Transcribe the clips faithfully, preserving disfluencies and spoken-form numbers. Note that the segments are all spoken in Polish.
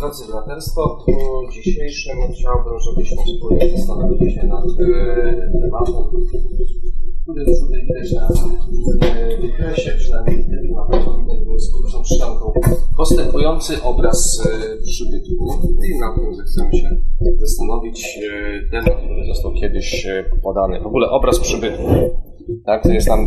drodzy braterstwo, w dniu dzisiejszym chciałbym, żebyśmy wspólnie zastanowili się nad e, tematem, który już tutaj widać na e, wykresie, przynajmniej tytuł na pewno widać z dużą czytanką. Postępujący obraz e, przybytku. I na tym chcemy się zastanowić. E, temat, który został kiedyś e, podany. W ogóle obraz przybytku. Tak, to jest nam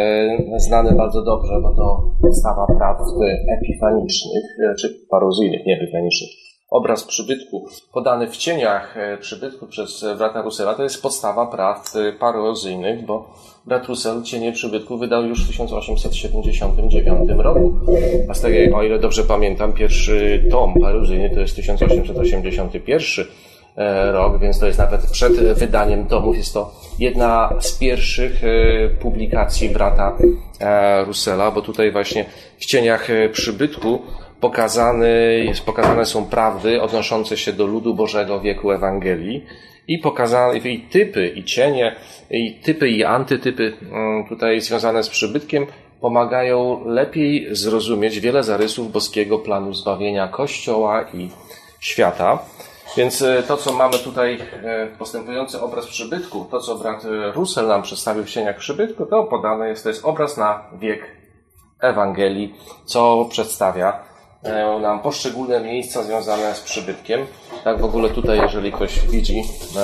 e, znany bardzo dobrze, bo to podstawa praw epifanicznych, czy paruzyjnych, nie epifanicznych. Obraz przybytku podany w cieniach przybytku przez brata Russella to jest podstawa praw paruzyjnych, bo brat Russell cienie przybytku wydał już w tysiąc osiemset siedemdziesiątym dziewiątym roku. A z tej, o ile dobrze pamiętam, pierwszy tom paruzyjny to jest tysiąc osiemset osiemdziesiąty pierwszy rok, więc to jest nawet przed wydaniem tomów. Jest to jedna z pierwszych publikacji brata Russella, bo tutaj właśnie w cieniach przybytku pokazane, jest, pokazane są prawdy odnoszące się do ludu Bożego wieku Ewangelii i pokazane i typy, i cienie, i typy, i antytypy tutaj związane z przybytkiem pomagają lepiej zrozumieć wiele zarysów boskiego planu zbawienia Kościoła i świata. Więc to, co mamy tutaj, postępujący obraz przybytku, to, co brat Russell nam przedstawił w cieniach przybytku, to podane jest, to jest obraz na wiek Ewangelii, co przedstawia nam poszczególne miejsca związane z przybytkiem. Tak w ogóle tutaj, jeżeli ktoś widzi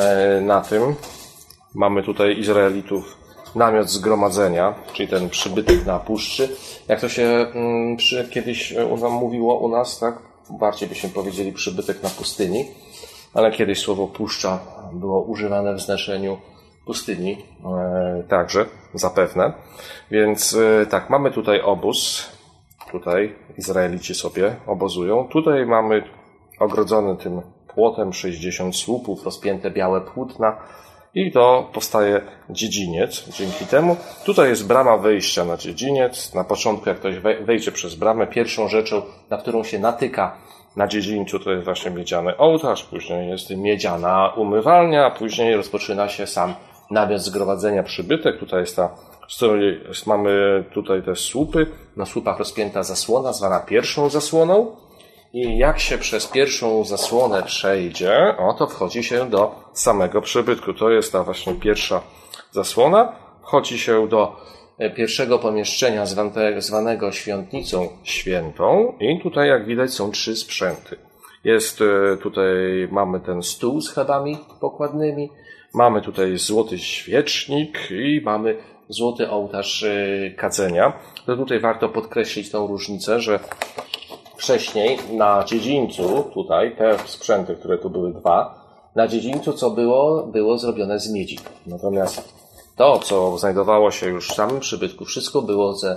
na tym, mamy tutaj Izraelitów namiot zgromadzenia, czyli ten przybytek na puszczy. Jak to się przy, kiedyś nam mówiło u nas, tak? Bardziej byśmy powiedzieli przybytek na pustyni, ale kiedyś słowo puszcza było używane w znaczeniu pustyni e, także, zapewne. Więc e, tak, mamy tutaj obóz, tutaj Izraelici sobie obozują. Tutaj mamy ogrodzony tym płotem sześćdziesiąt słupów, rozpięte białe płótna i to powstaje dziedziniec dzięki temu. Tutaj jest brama wejścia na dziedziniec. Na początku, jak ktoś wejdzie przez bramę, pierwszą rzeczą, na którą się natyka na dziedzińcu, to jest właśnie miedziany ołtarz, później jest miedziana umywalnia, a później rozpoczyna się sam namiot zgromadzenia przybytek. Tutaj jest ta, z której mamy tutaj te słupy, na słupach rozpięta zasłona, zwana pierwszą zasłoną. I jak się przez pierwszą zasłonę przejdzie, o to wchodzi się do samego przybytku. To jest ta właśnie pierwsza zasłona. Wchodzi się do pierwszego pomieszczenia zwanego świątnicą świętą i tutaj, jak widać, są trzy sprzęty. Jest tutaj, mamy ten stół z chlebami pokładnymi, mamy tutaj złoty świecznik i mamy złoty ołtarz kadzenia. To tutaj warto podkreślić tą różnicę, że wcześniej na dziedzińcu, tutaj te sprzęty, które tu były dwa, na dziedzińcu co było, było zrobione z miedzi. Natomiast to, co znajdowało się już w samym przybytku, wszystko było ze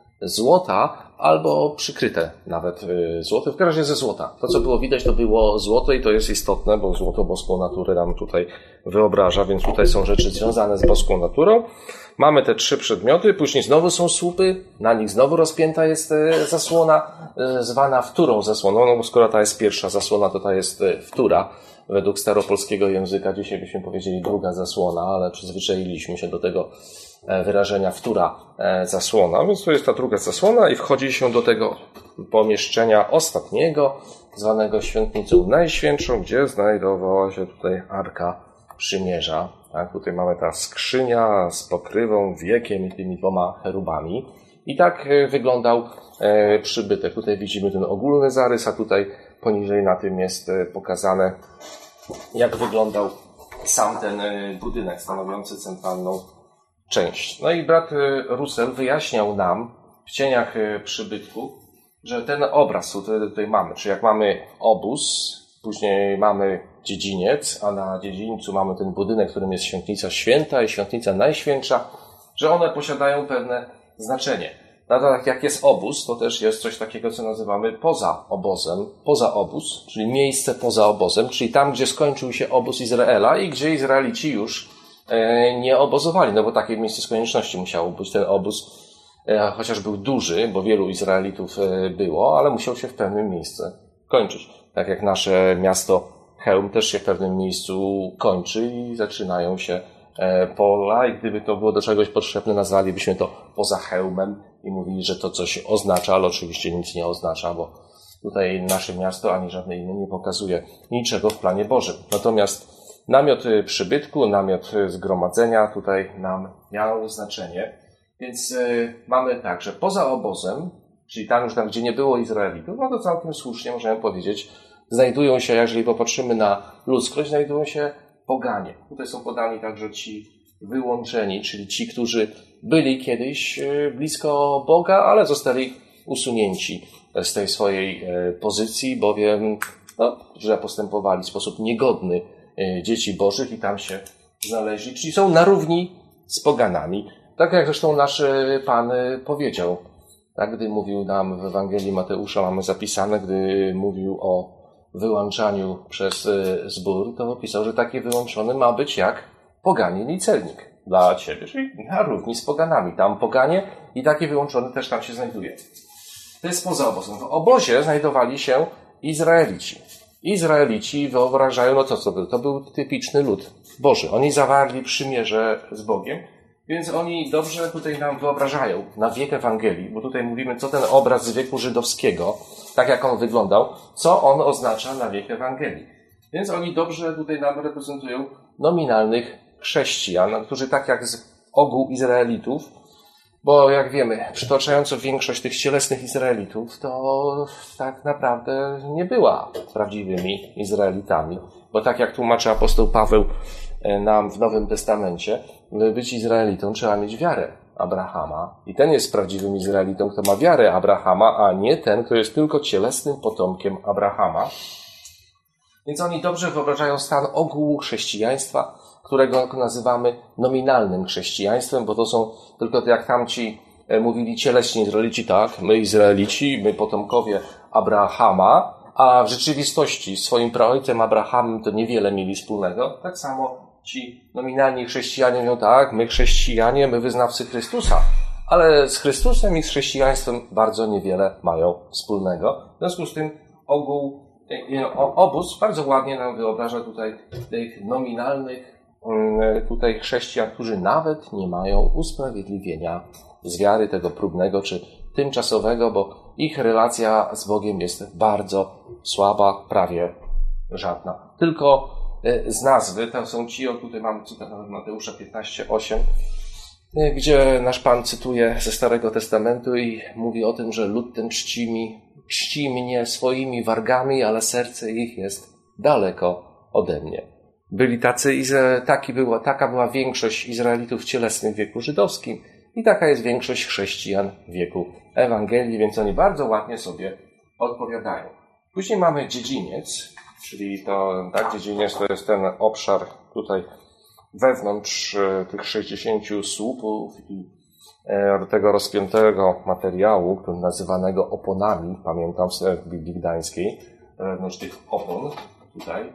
złota albo przykryte nawet złotem, w każdym razie ze złota. To, co było widać, to było złoto i to jest istotne, bo złoto boską naturę nam tutaj wyobraża, więc tutaj są rzeczy związane z boską naturą. Mamy te trzy przedmioty, później znowu są słupy, na nich znowu rozpięta jest zasłona, zwana wtórą zasłoną, no bo skoro ta jest pierwsza zasłona, to ta jest wtóra. Według staropolskiego języka dzisiaj byśmy powiedzieli druga zasłona, ale przyzwyczailiśmy się do tego wyrażenia wtóra zasłona, więc to jest ta druga zasłona i wchodzi się do tego pomieszczenia ostatniego, zwanego świątnicą najświętszą, gdzie znajdowała się tutaj Arka Przymierza. Tak, tutaj mamy ta skrzynia z pokrywą, wiekiem i tymi dwoma cherubami. I tak wyglądał przybytek. Tutaj widzimy ten ogólny zarys, a tutaj poniżej na tym jest pokazane, jak wyglądał sam ten budynek stanowiący centralną część. No i brat Russell wyjaśniał nam w cieniach przybytku, że ten obraz, który tutaj mamy, czyli jak mamy obóz, później mamy dziedziniec, a na dziedzińcu mamy ten budynek, w którym jest świątnica święta i świątnica najświętsza, że one posiadają pewne znaczenie. No tak jak jest obóz, to też jest coś takiego, co nazywamy poza obozem, poza obóz, czyli miejsce poza obozem, czyli tam, gdzie skończył się obóz Izraela i gdzie Izraelici już e, nie obozowali, no bo takie miejsce z konieczności musiało być ten obóz, e, chociaż był duży, bo wielu Izraelitów e, było, ale musiał się w pewnym miejscu kończyć. Tak jak nasze miasto Chełm też się w pewnym miejscu kończy i zaczynają się pola i gdyby to było do czegoś potrzebne, nazwalibyśmy to poza hełmem i mówili, że to coś oznacza, ale oczywiście nic nie oznacza, bo Tutaj nasze miasto, ani żadne inne nie pokazuje niczego w planie Bożym. Natomiast namiot przybytku, namiot zgromadzenia tutaj nam miał znaczenie. Więc y, mamy tak, że poza obozem, czyli tam już tam, gdzie nie było Izraelitów, no to całkiem słusznie możemy powiedzieć, znajdują się, jeżeli popatrzymy na ludzkość, znajdują się poganie. Tutaj są podani także ci wyłączeni, czyli ci, którzy byli kiedyś blisko Boga, ale zostali usunięci z tej swojej pozycji, bowiem no, źle postępowali w sposób niegodny dzieci Bożych i tam się znaleźli, czyli są na równi z poganami. Tak jak zresztą nasz Pan powiedział, tak, gdy mówił nam w Ewangelii Mateusza, mamy zapisane, gdy mówił o wyłączaniu przez zbór, to opisał, że taki wyłączony ma być jak poganin i celnik dla ciebie, czyli na równi z poganami. Tam poganie i taki wyłączony też tam się znajduje. To jest poza obozem. W obozie znajdowali się Izraelici. Izraelici wyobrażają, no to co był? To był typiczny lud Boży. Oni zawarli przymierze z Bogiem, więc oni dobrze tutaj nam wyobrażają na wiek Ewangelii, bo tutaj mówimy, co ten obraz z wieku żydowskiego, tak jak on wyglądał, co on oznacza na wiek Ewangelii. Więc oni dobrze tutaj nam reprezentują nominalnych chrześcijan, którzy tak jak z ogółu Izraelitów, bo jak wiemy, przytaczająco większość tych cielesnych Izraelitów, to tak naprawdę nie była prawdziwymi Izraelitami. Bo tak jak tłumaczy apostoł Paweł nam w Nowym Testamencie, by być Izraelitą trzeba mieć wiarę Abrahama. I ten jest prawdziwym Izraelitą, kto ma wiarę Abrahama, a nie ten, kto jest tylko cielesnym potomkiem Abrahama. Więc oni dobrze wyobrażają stan ogółu chrześcijaństwa, którego nazywamy nominalnym chrześcijaństwem, bo to są tylko jak tamci mówili cieleśni Izraelici, tak, my Izraelici, my potomkowie Abrahama, a w rzeczywistości swoim praojcem Abrahamem to niewiele mieli wspólnego. Tak samo ci nominalni chrześcijanie mówią, tak, my chrześcijanie, my wyznawcy Chrystusa, ale z Chrystusem i z chrześcijaństwem bardzo niewiele mają wspólnego. W związku z tym ogół, obóz bardzo ładnie nam wyobraża tutaj tych nominalnych tutaj chrześcijan, którzy nawet nie mają usprawiedliwienia z wiary tego próbnego czy tymczasowego, bo ich relacja z Bogiem jest bardzo słaba, prawie żadna. Tylko z nazwy, to są ci, o tutaj mamy cytat Mateusza piętnaście osiem, gdzie nasz Pan cytuje ze Starego Testamentu i mówi o tym, że lud ten czci, mi, czci mnie swoimi wargami, ale serce ich jest daleko ode mnie. Byli tacy, taki była, taka była większość Izraelitów cielesnych w wieku żydowskim i taka jest większość chrześcijan w wieku Ewangelii, więc oni bardzo ładnie sobie odpowiadają. Później mamy dziedziniec, czyli to, tak, dziedziniec to jest ten obszar tutaj wewnątrz tych sześćdziesięciu słupów i tego rozpiętego materiału, który nazywanego oponami, pamiętam w Biblii Gdańskiej, wewnątrz tych opon tutaj,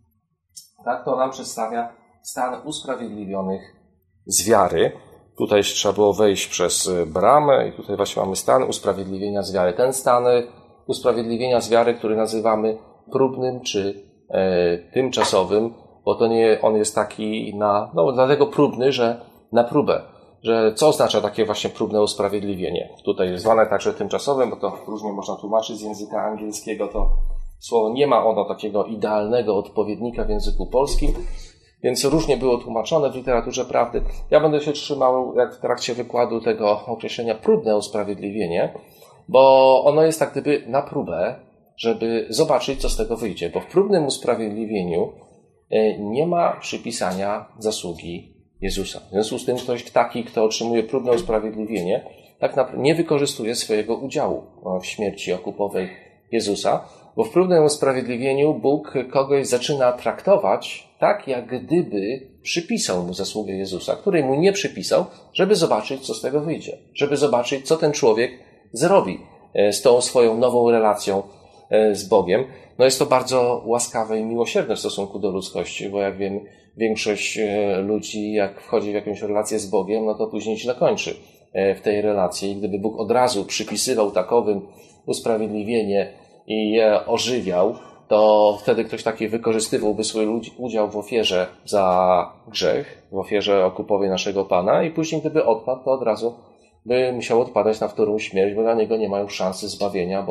tak, to nam przedstawia stan usprawiedliwionych z wiary. Tutaj trzeba było wejść przez bramę i tutaj właśnie mamy stan usprawiedliwienia z wiary. Ten stan usprawiedliwienia z wiary, który nazywamy próbnym czy e, tymczasowym, bo to nie, on jest taki na, no dlatego próbny, że na próbę. Że co oznacza takie właśnie próbne usprawiedliwienie? Tutaj jest zwane także tymczasowym, bo to różnie można tłumaczyć z języka angielskiego, to słowo nie ma ono takiego idealnego odpowiednika w języku polskim, więc różnie było tłumaczone w literaturze prawdy. Ja będę się trzymał, jak w trakcie wykładu, tego określenia próbne usprawiedliwienie, bo ono jest tak gdyby na próbę, żeby zobaczyć, co z tego wyjdzie. Bo w próbnym usprawiedliwieniu nie ma przypisania zasługi Jezusa. W związku z tym ktoś taki, kto otrzymuje próbne usprawiedliwienie, tak naprawdę nie wykorzystuje swojego udziału w śmierci okupowej Jezusa, bo w próbnym usprawiedliwieniu Bóg kogoś zaczyna traktować tak, jak gdyby przypisał mu zasługę Jezusa, której mu nie przypisał, żeby zobaczyć, co z tego wyjdzie. Żeby zobaczyć, co ten człowiek zrobi z tą swoją nową relacją z Bogiem. No jest to bardzo łaskawe i miłosierne w stosunku do ludzkości, bo jak wiemy, większość ludzi, jak wchodzi w jakąś relację z Bogiem, no to później źle kończy w tej relacji. I gdyby Bóg od razu przypisywał takowym usprawiedliwienie i je ożywiał, to wtedy ktoś taki wykorzystywałby swój udział w ofierze za grzech, w ofierze okupowej naszego Pana i później gdyby odpadł, to od razu by musiał odpadać na wtórną śmierć, bo dla niego nie mają szansy zbawienia, bo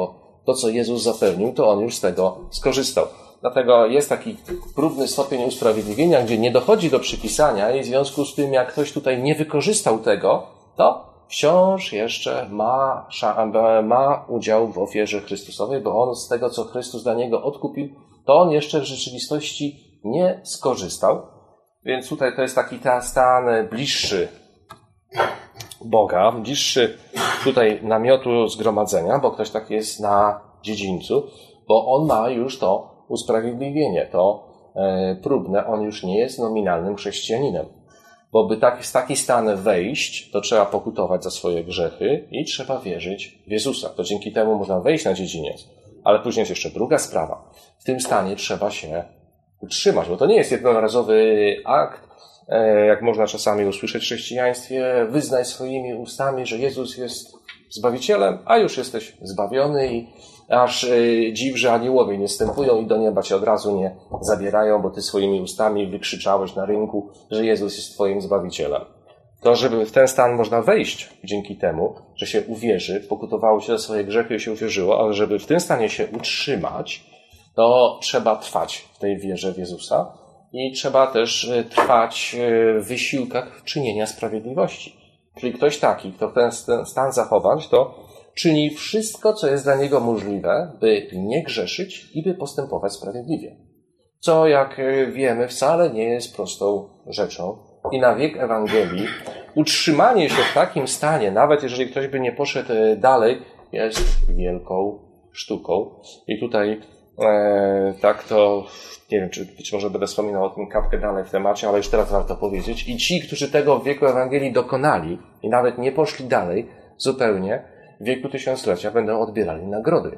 to, co Jezus zapewnił, to on już z tego skorzystał. Dlatego jest taki próbny stopień usprawiedliwienia, gdzie nie dochodzi do przypisania i w związku z tym, jak ktoś tutaj nie wykorzystał tego, to wciąż jeszcze ma, ma udział w ofierze Chrystusowej, bo on z tego, co Chrystus dla niego odkupił, to on jeszcze w rzeczywistości nie skorzystał. Więc tutaj to jest taki stan bliższy Boga, bliższy tutaj namiotu zgromadzenia, bo ktoś tak jest na dziedzińcu, bo on ma już to usprawiedliwienie, to e, próbne, on już nie jest nominalnym chrześcijaninem. Bo by tak, w taki stan wejść, to trzeba pokutować za swoje grzechy i trzeba wierzyć w Jezusa. To dzięki temu można wejść na dziedziniec. Ale później jest jeszcze druga sprawa. W tym stanie trzeba się utrzymać, bo to nie jest jednorazowy akt, e, jak można czasami usłyszeć w chrześcijaństwie, wyznaj swoimi ustami, że Jezus jest Zbawicielem, a już jesteś zbawiony i aż e, dziw, że aniołowie nie wstępują i do nieba cię od razu nie zabierają, bo ty swoimi ustami wykrzyczałeś na rynku, że Jezus jest twoim Zbawicielem. To, żeby w ten stan można wejść dzięki temu, że się uwierzy, pokutowało się za swoje grzechy i się uwierzyło, ale żeby w tym stanie się utrzymać, to trzeba trwać w tej wierze w Jezusa i trzeba też trwać w wysiłkach czynienia sprawiedliwości. Czyli ktoś taki, kto ten stan zachować, to czyni wszystko, co jest dla niego możliwe, by nie grzeszyć i by postępować sprawiedliwie. Co, jak wiemy, wcale nie jest prostą rzeczą. I na wiek Ewangelii utrzymanie się w takim stanie, nawet jeżeli ktoś by nie poszedł dalej, jest wielką sztuką. I tutaj e, tak to, nie wiem, czy być może będę wspominał o tym kapkę dalej w temacie, ale już teraz warto powiedzieć. I ci, którzy tego w wieku Ewangelii dokonali i nawet nie poszli dalej zupełnie, w wieku tysiąclecia będą odbierali nagrody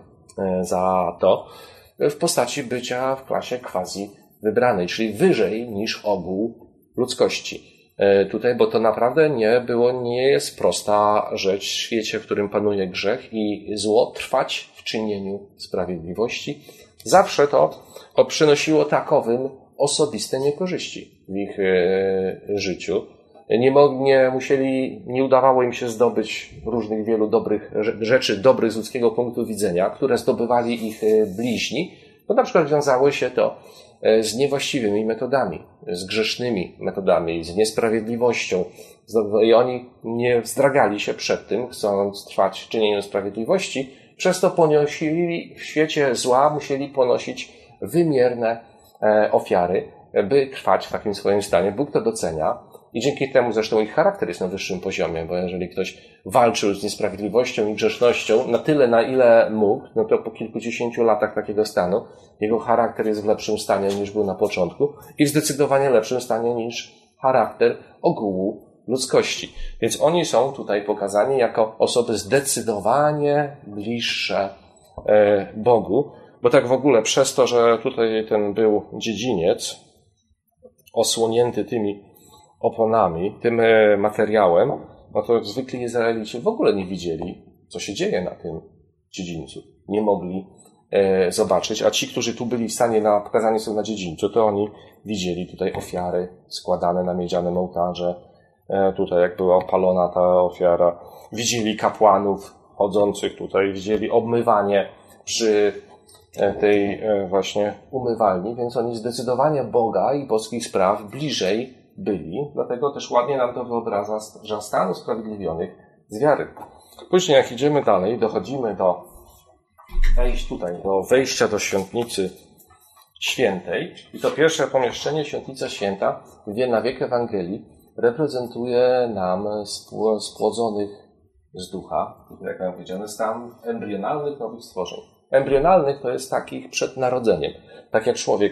za to w postaci bycia w klasie quasi wybranej, czyli wyżej niż ogół ludzkości. Tutaj, bo to naprawdę nie było, nie jest prosta rzecz w świecie, w którym panuje grzech i zło, trwać w czynieniu sprawiedliwości. Zawsze to przynosiło takowym osobiste niekorzyści w ich życiu. Nie, nie musieli, nie udawało im się zdobyć różnych wielu dobrych rzeczy, dobrych z ludzkiego punktu widzenia, które zdobywali ich bliźni, bo na przykład wiązało się to z niewłaściwymi metodami, z grzesznymi metodami, z niesprawiedliwością. I oni nie wzdragali się przed tym, chcąc trwać w czynieniu sprawiedliwości, przez to ponosili w świecie zła, musieli ponosić wymierne ofiary, by trwać w takim swoim stanie. Bóg to docenia. I dzięki temu zresztą ich charakter jest na wyższym poziomie, bo jeżeli ktoś walczył z niesprawiedliwością i grzesznością na tyle, na ile mógł, no to po kilkudziesięciu latach takiego stanu jego charakter jest w lepszym stanie niż był na początku i w zdecydowanie lepszym stanie niż charakter ogółu ludzkości. Więc oni są tutaj pokazani jako osoby zdecydowanie bliższe Bogu, bo tak w ogóle przez to, że tutaj ten był dziedziniec osłonięty tymi oponami, tym materiałem, no to zwykli Izraelici w ogóle nie widzieli, co się dzieje na tym dziedzińcu. Nie mogli e, zobaczyć, a ci, którzy tu byli w stanie na pokazanie są na dziedzińcu, to oni widzieli tutaj ofiary składane na miedzianym ołtarze, e, tutaj jak była opalona ta ofiara, widzieli kapłanów chodzących tutaj, widzieli obmywanie przy tej e, właśnie umywalni, więc oni zdecydowanie Boga i boskich spraw bliżej byli, dlatego też ładnie nam to wyobraża, że stan usprawiedliwionych z wiary. Później jak idziemy dalej, dochodzimy do wejść tutaj, do wejścia do świątnicy świętej i to pierwsze pomieszczenie, świątnica święta, wie na wiek Ewangelii, reprezentuje nam spłodzonych z ducha, jak nam powiedziane, stan embrionalnych nowych stworzeń. Embrionalnych to jest takich przed narodzeniem. Tak jak człowiek,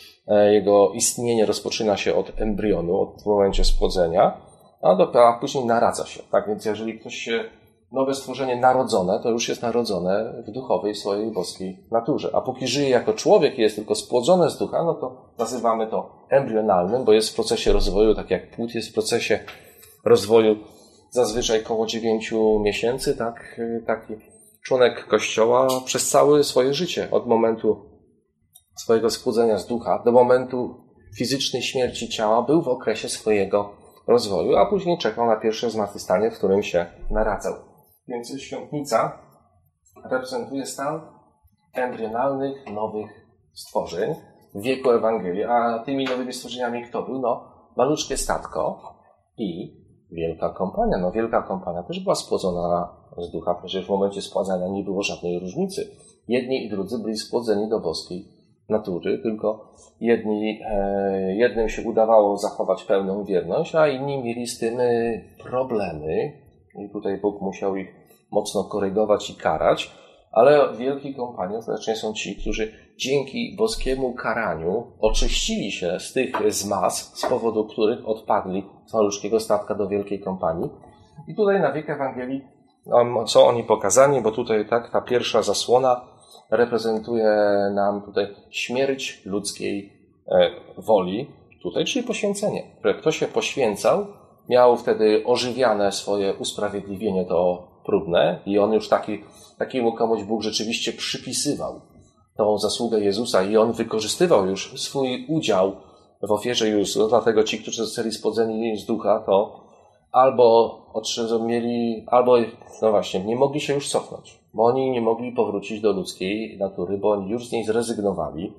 jego istnienie rozpoczyna się od embrionu, od momencie spłodzenia, a, do, a później naradza się. Tak więc jeżeli ktoś się, nowe stworzenie narodzone, to już jest narodzone w duchowej swojej boskiej naturze. A póki żyje jako człowiek i jest tylko spłodzone z ducha, no to nazywamy to embrionalnym, bo jest w procesie rozwoju, tak jak płód jest w procesie rozwoju zazwyczaj koło dziewięciu miesięcy, tak, taki członek Kościoła przez całe swoje życie, od momentu swojego spłodzenia z ducha do momentu fizycznej śmierci ciała był w okresie swojego rozwoju, a później czekał na pierwsze zmartwychwstanie, w którym się naradzał. Więc świątnica reprezentuje stan embrionalnych, nowych stworzeń w wieku Ewangelii. A tymi nowymi stworzeniami kto był? No, maluczkie statko i wielka kompania. No, wielka kompania też była spłodzona z ducha, przecież w momencie spładzania nie było żadnej różnicy. Jedni i drudzy byli spłodzeni do boskiej natury, tylko jedni, e, jednym się udawało zachować pełną wierność, a inni mieli z tym problemy i tutaj Bóg musiał ich mocno korygować i karać, ale wielki kompanii ostatecznie są ci, którzy dzięki boskiemu karaniu oczyścili się z tych zmaz, z powodu których odpadli z maluczkiego statka do wielkiej kompanii. I tutaj na wiek Ewangelii są oni pokazani, bo tutaj tak ta pierwsza zasłona reprezentuje nam tutaj śmierć ludzkiej woli, tutaj, czyli poświęcenie. Kto się poświęcał, miał wtedy ożywiane swoje usprawiedliwienie to próbne i on już taki, takiemu komuś Bóg rzeczywiście przypisywał tą zasługę Jezusa i on wykorzystywał już swój udział w ofierze Jezusa. Dlatego ci, którzy zostali spłodzeni z ducha, to albo mieli, albo, no właśnie, nie mogli się już cofnąć, bo oni nie mogli powrócić do ludzkiej natury, bo oni już z niej zrezygnowali,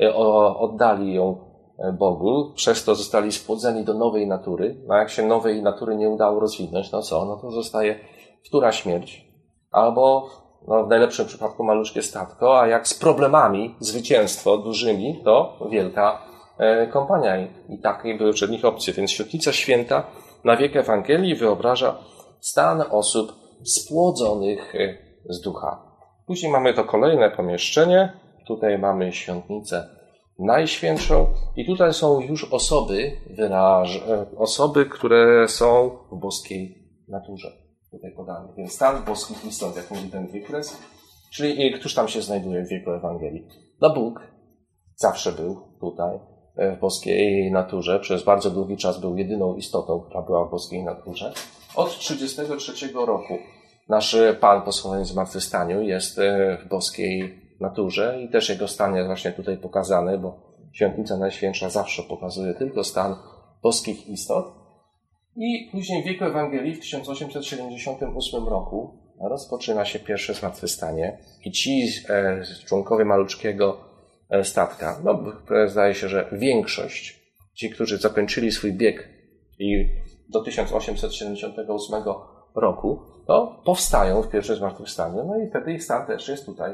oddali ją Bogu, przez to zostali spłodzeni do nowej natury, a jak się nowej natury nie udało rozwinąć, no co? No to zostaje wtóra śmierć, albo no w najlepszym przypadku maluczkie statko, a jak z problemami zwycięstwo dużymi, to wielka e, kompania. I, i takie były przed nich opcje. Więc Świetlica Święta na wiek Ewangelii wyobraża stan osób spłodzonych z ducha. Później mamy to kolejne pomieszczenie. Tutaj mamy świątnicę Najświętszą i tutaj są już osoby, wyraż, osoby, które są w boskiej naturze. Tutaj podane. Więc stan boskich istot, jak mówi ten wykres. Czyli któż tam się znajduje w wieku Ewangelii? No Bóg zawsze był tutaj w boskiej naturze. Przez bardzo długi czas był jedyną istotą, która była w boskiej naturze. Od trzydziestego trzeciego roku nasz Pan po swoim zmartwychwstaniu jest w boskiej naturze i też jego stan jest właśnie tutaj pokazany, bo Świątnica Najświętsza zawsze pokazuje tylko stan boskich istot. I później w wieku Ewangelii w tysiąc osiemset siedemdziesiątym ósmym roku rozpoczyna się pierwsze zmartwychwstanie i ci e, członkowie maluczkiego e, statka, no zdaje się, że większość, ci, którzy zakończyli swój bieg i do tysiąc osiemset siedemdziesiątego ósmego roku, to powstają w pierwszym zmartwychwstaniu, no i wtedy ich stan też jest tutaj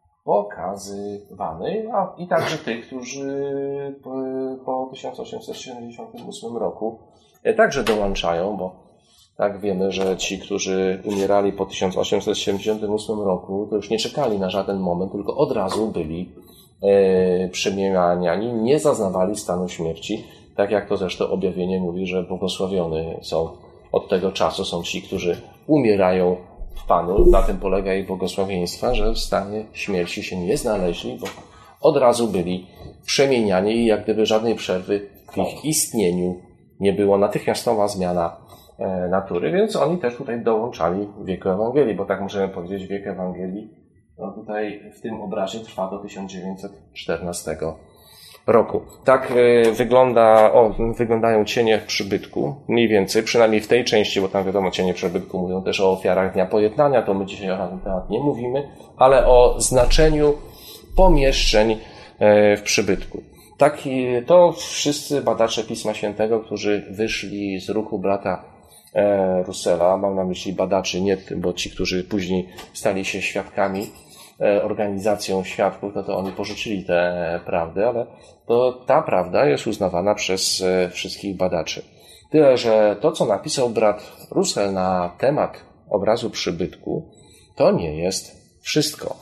pokazywany, a i także tych, którzy po, po tysiąc osiemset siedemdziesiątym ósmym roku także dołączają, bo tak wiemy, że ci, którzy umierali po tysiąc osiemset siedemdziesiątym ósmym roku, to już nie czekali na żaden moment, tylko od razu byli e, przemieniani, nie zaznawali stanu śmierci, tak jak to zresztą objawienie mówi, że błogosławiony są od tego czasu, są ci, którzy umierają w Panu. Na tym polega ich błogosławieństwa, że w stanie śmierci się nie znaleźli, bo od razu byli przemieniani i jak gdyby żadnej przerwy w ich istnieniu nie było. Natychmiastowa zmiana e, natury, więc oni też tutaj dołączali w wieku Ewangelii, bo tak możemy powiedzieć, wiek Ewangelii no tutaj w tym obrazie trwa do tysiąc dziewięćset czternastego roku. Tak e, wygląda, o, wyglądają cienie przybytku, mniej więcej, przynajmniej w tej części, bo tam wiadomo, cienie przybytku mówią też o ofiarach Dnia Pojednania, to my dzisiaj o tym temat nie mówimy, ale o znaczeniu pomieszczeń e, w przybytku. Tak, to wszyscy badacze Pisma Świętego, którzy wyszli z ruchu brata e, Russella, mam na myśli badaczy, nie bo ci, którzy później stali się świadkami, e, organizacją świadków, no to oni porzucili tę prawdę, ale to ta prawda jest uznawana przez e, wszystkich badaczy. Tyle, że to, co napisał brat Russell na temat obrazu przybytku, to nie jest wszystko.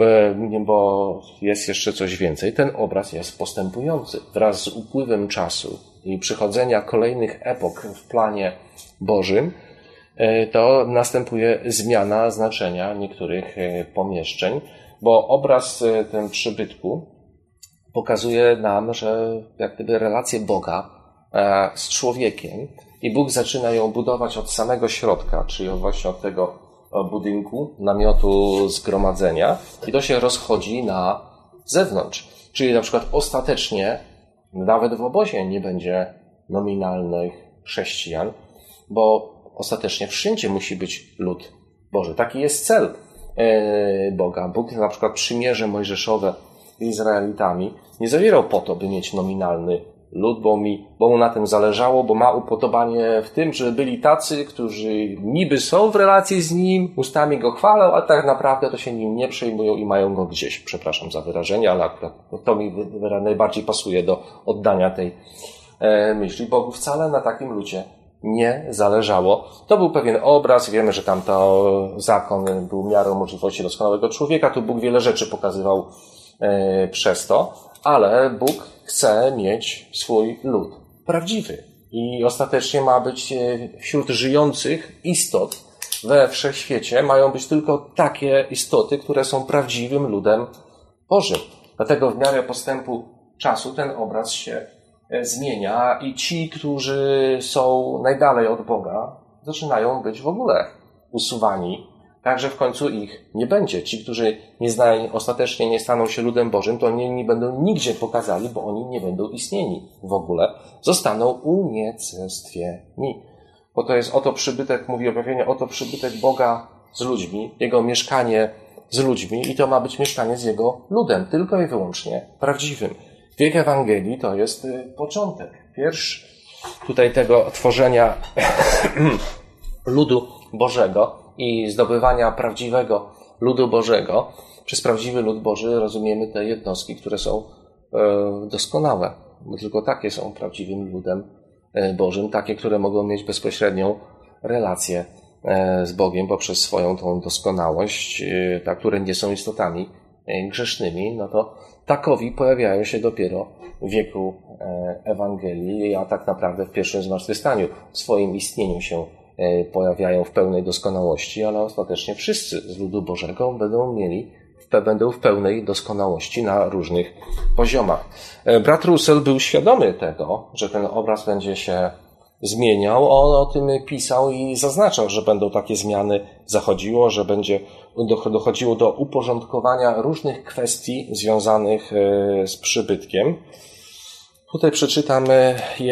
Bo jest jeszcze coś więcej. Ten obraz jest postępujący. Wraz z upływem czasu i przychodzenia kolejnych epok w planie Bożym, to następuje zmiana znaczenia niektórych pomieszczeń, bo obraz ten przybytku pokazuje nam, że jak gdyby relację Boga z człowiekiem i Bóg zaczyna ją budować od samego środka, czyli właśnie od tego budynku, namiotu zgromadzenia i to się rozchodzi na zewnątrz. Czyli na przykład ostatecznie nawet w obozie nie będzie nominalnych chrześcijan, bo ostatecznie wszędzie musi być lud Boży. Taki jest cel Boga. Bóg na przykład przymierze mojżeszowe z Izraelitami nie zawierał po to, by mieć nominalny lud, bo, mi, bo mu na tym zależało, bo ma upodobanie w tym, że byli tacy, którzy niby są w relacji z nim, ustami go chwalą, a tak naprawdę to się nim nie przejmują i mają go gdzieś. Przepraszam za wyrażenie, ale akurat to mi najbardziej pasuje do oddania tej e, myśli. Bogu wcale na takim ludzie nie zależało. To był pewien obraz. Wiemy, że tam to zakon był miarą możliwości doskonałego człowieka. Tu Bóg wiele rzeczy pokazywał e, przez to, ale Bóg chce mieć swój lud prawdziwy. I ostatecznie ma być wśród żyjących istot we wszechświecie mają być tylko takie istoty, które są prawdziwym ludem Bożym. Dlatego w miarę postępu czasu ten obraz się zmienia i ci, którzy są najdalej od Boga, zaczynają być w ogóle usuwani. Także w końcu ich nie będzie. Ci, którzy nie znają, ostatecznie nie staną się ludem Bożym, to oni nie będą nigdzie pokazali, bo oni nie będą istnieni w ogóle. Zostaną unicestwieni. Bo to jest oto przybytek, mówi objawienie, oto przybytek Boga z ludźmi, Jego mieszkanie z ludźmi i to ma być mieszkanie z Jego ludem, tylko i wyłącznie prawdziwym. Wiek Ewangelii to jest początek, pierwszy tutaj tego tworzenia ludu Bożego i zdobywania prawdziwego ludu Bożego. Przez prawdziwy lud Boży rozumiemy te jednostki, które są doskonałe, bo tylko takie są prawdziwym ludem Bożym, takie, które mogą mieć bezpośrednią relację z Bogiem poprzez swoją tą doskonałość, ta, które nie są istotami grzesznymi, no to takowi pojawiają się dopiero w wieku Ewangelii, a tak naprawdę w pierwszym zmartwychwstaniu w swoim istnieniu się pojawiają w pełnej doskonałości, ale ostatecznie wszyscy z ludu Bożego będą mieli, będą w pełnej doskonałości na różnych poziomach. Brat Russell był świadomy tego, że ten obraz będzie się zmieniał. On o tym pisał i zaznaczał, że będą takie zmiany zachodziło, że będzie dochodziło do uporządkowania różnych kwestii związanych z przybytkiem. Tutaj przeczytamy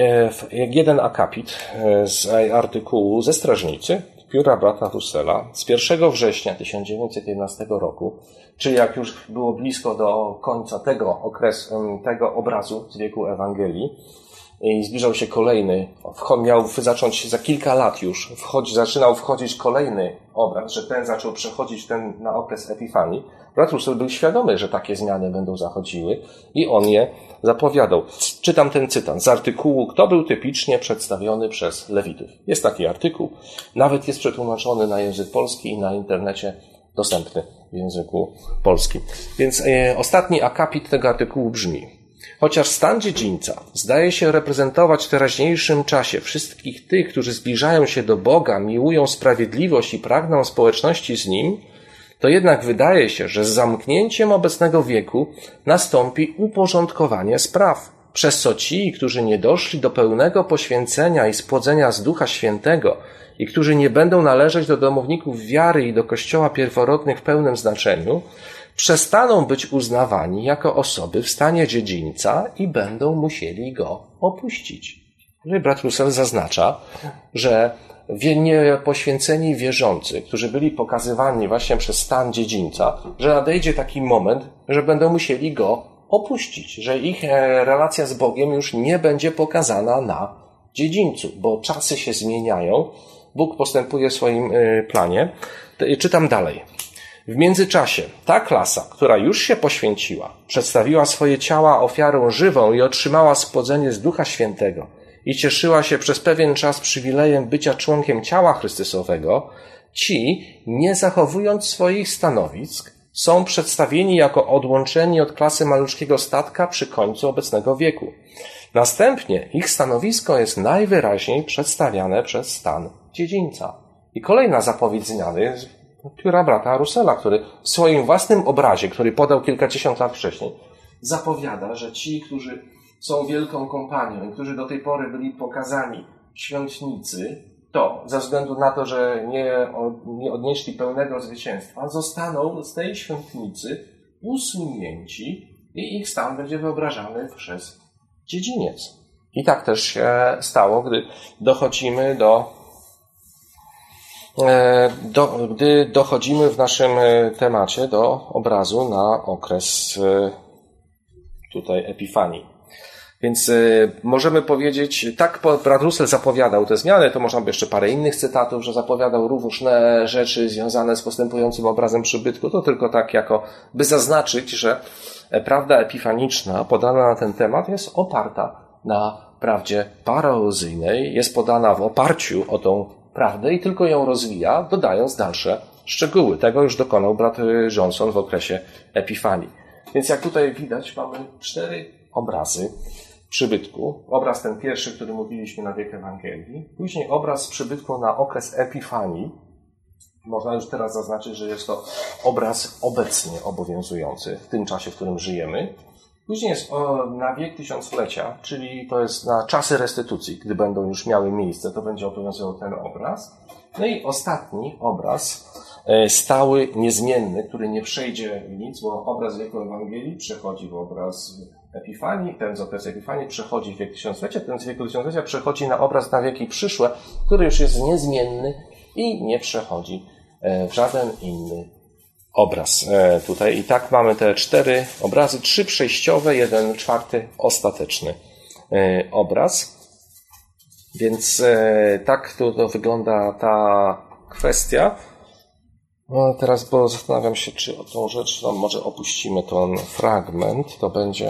jeden akapit z artykułu ze Strażnicy, pióra brata Russella z pierwszego września tysiąc dziewięćset jedenastego roku, czyli jak już było blisko do końca tego okresu, tego obrazu z wieku Ewangelii i zbliżał się kolejny, miał zacząć za kilka lat już, wchodzi, zaczynał wchodzić kolejny obraz, że ten zaczął przechodzić ten na okres Epifanii. Brat Russell był świadomy, że takie zmiany będą zachodziły i on je zapowiadał. Czytam ten cytat z artykułu Kto był typicznie przedstawiony przez Lewitów. Jest taki artykuł, nawet jest przetłumaczony na język polski i na internecie dostępny w języku polskim. Więc e, ostatni akapit tego artykułu brzmi: chociaż stan dziedzińca zdaje się reprezentować w teraźniejszym czasie wszystkich tych, którzy zbliżają się do Boga, miłują sprawiedliwość i pragną społeczności z Nim, to jednak wydaje się, że z zamknięciem obecnego wieku nastąpi uporządkowanie spraw, przez co ci, którzy nie doszli do pełnego poświęcenia i spłodzenia z Ducha Świętego i którzy nie będą należeć do domowników wiary i do Kościoła pierworodnych w pełnym znaczeniu, przestaną być uznawani jako osoby w stanie dziedzińca i będą musieli go opuścić. Tutaj brat Russell zaznacza, że niepoświęceni wierzący, którzy byli pokazywani właśnie przez stan dziedzińca, że nadejdzie taki moment, że będą musieli go opuścić, że ich relacja z Bogiem już nie będzie pokazana na dziedzińcu, bo czasy się zmieniają, Bóg postępuje w swoim planie. Czytam dalej. W międzyczasie ta klasa, która już się poświęciła, przedstawiła swoje ciała ofiarą żywą i otrzymała spłodzenie z Ducha Świętego i cieszyła się przez pewien czas przywilejem bycia członkiem ciała Chrystusowego, ci, nie zachowując swoich stanowisk, są przedstawieni jako odłączeni od klasy maluczkiego statka przy końcu obecnego wieku. Następnie ich stanowisko jest najwyraźniej przedstawiane przez stan dziedzińca. I kolejna zapowiedź zmiany pióra brata Russella, który w swoim własnym obrazie, który podał kilkadziesiąt lat wcześniej, zapowiada, że ci, którzy są wielką kompanią i którzy do tej pory byli pokazani w świątnicy, to ze względu na to, że nie, nie odnieśli pełnego zwycięstwa, zostaną z tej świątnicy usunięci i ich stan będzie wyobrażany przez dziedziniec. I tak też się stało, gdy dochodzimy do do, gdy dochodzimy w naszym temacie do obrazu na okres tutaj Epifanii. Więc y, możemy powiedzieć, tak brat Russell zapowiadał te zmiany, to można by jeszcze parę innych cytatów, że zapowiadał różne rzeczy związane z postępującym obrazem przybytku, to tylko tak jako, by zaznaczyć, że prawda epifaniczna podana na ten temat jest oparta na prawdzie paraozyjnej, jest podana w oparciu o tą prawdę i tylko ją rozwija, dodając dalsze szczegóły. Tego już dokonał brat Johnson w okresie Epifanii. Więc jak tutaj widać, mamy cztery obrazy przybytku. Obraz ten pierwszy, który mówiliśmy na wiek Ewangelii. Później obraz przybytku na okres Epifanii. Można już teraz zaznaczyć, że jest to obraz obecnie obowiązujący w tym czasie, w którym żyjemy. Później jest na wiek tysiąclecia, czyli to jest na czasy restytucji, gdy będą już miały miejsce, to będzie obowiązywał ten obraz. No i ostatni obraz, stały, niezmienny, który nie przejdzie w nic, bo obraz wieku Ewangelii przechodzi w obraz Epifanii, ten z okresu Epifanii przechodzi w wiek tysiąclecia, ten z wieku tysiąclecia przechodzi na obraz na wieki przyszłe, który już jest niezmienny i nie przechodzi w żaden inny obraz tutaj. I tak mamy te cztery obrazy, trzy przejściowe, jeden czwarty ostateczny obraz. Więc tak to wygląda ta kwestia. No teraz, bo zastanawiam się, czy o tą rzecz, no może opuścimy ten fragment, to będzie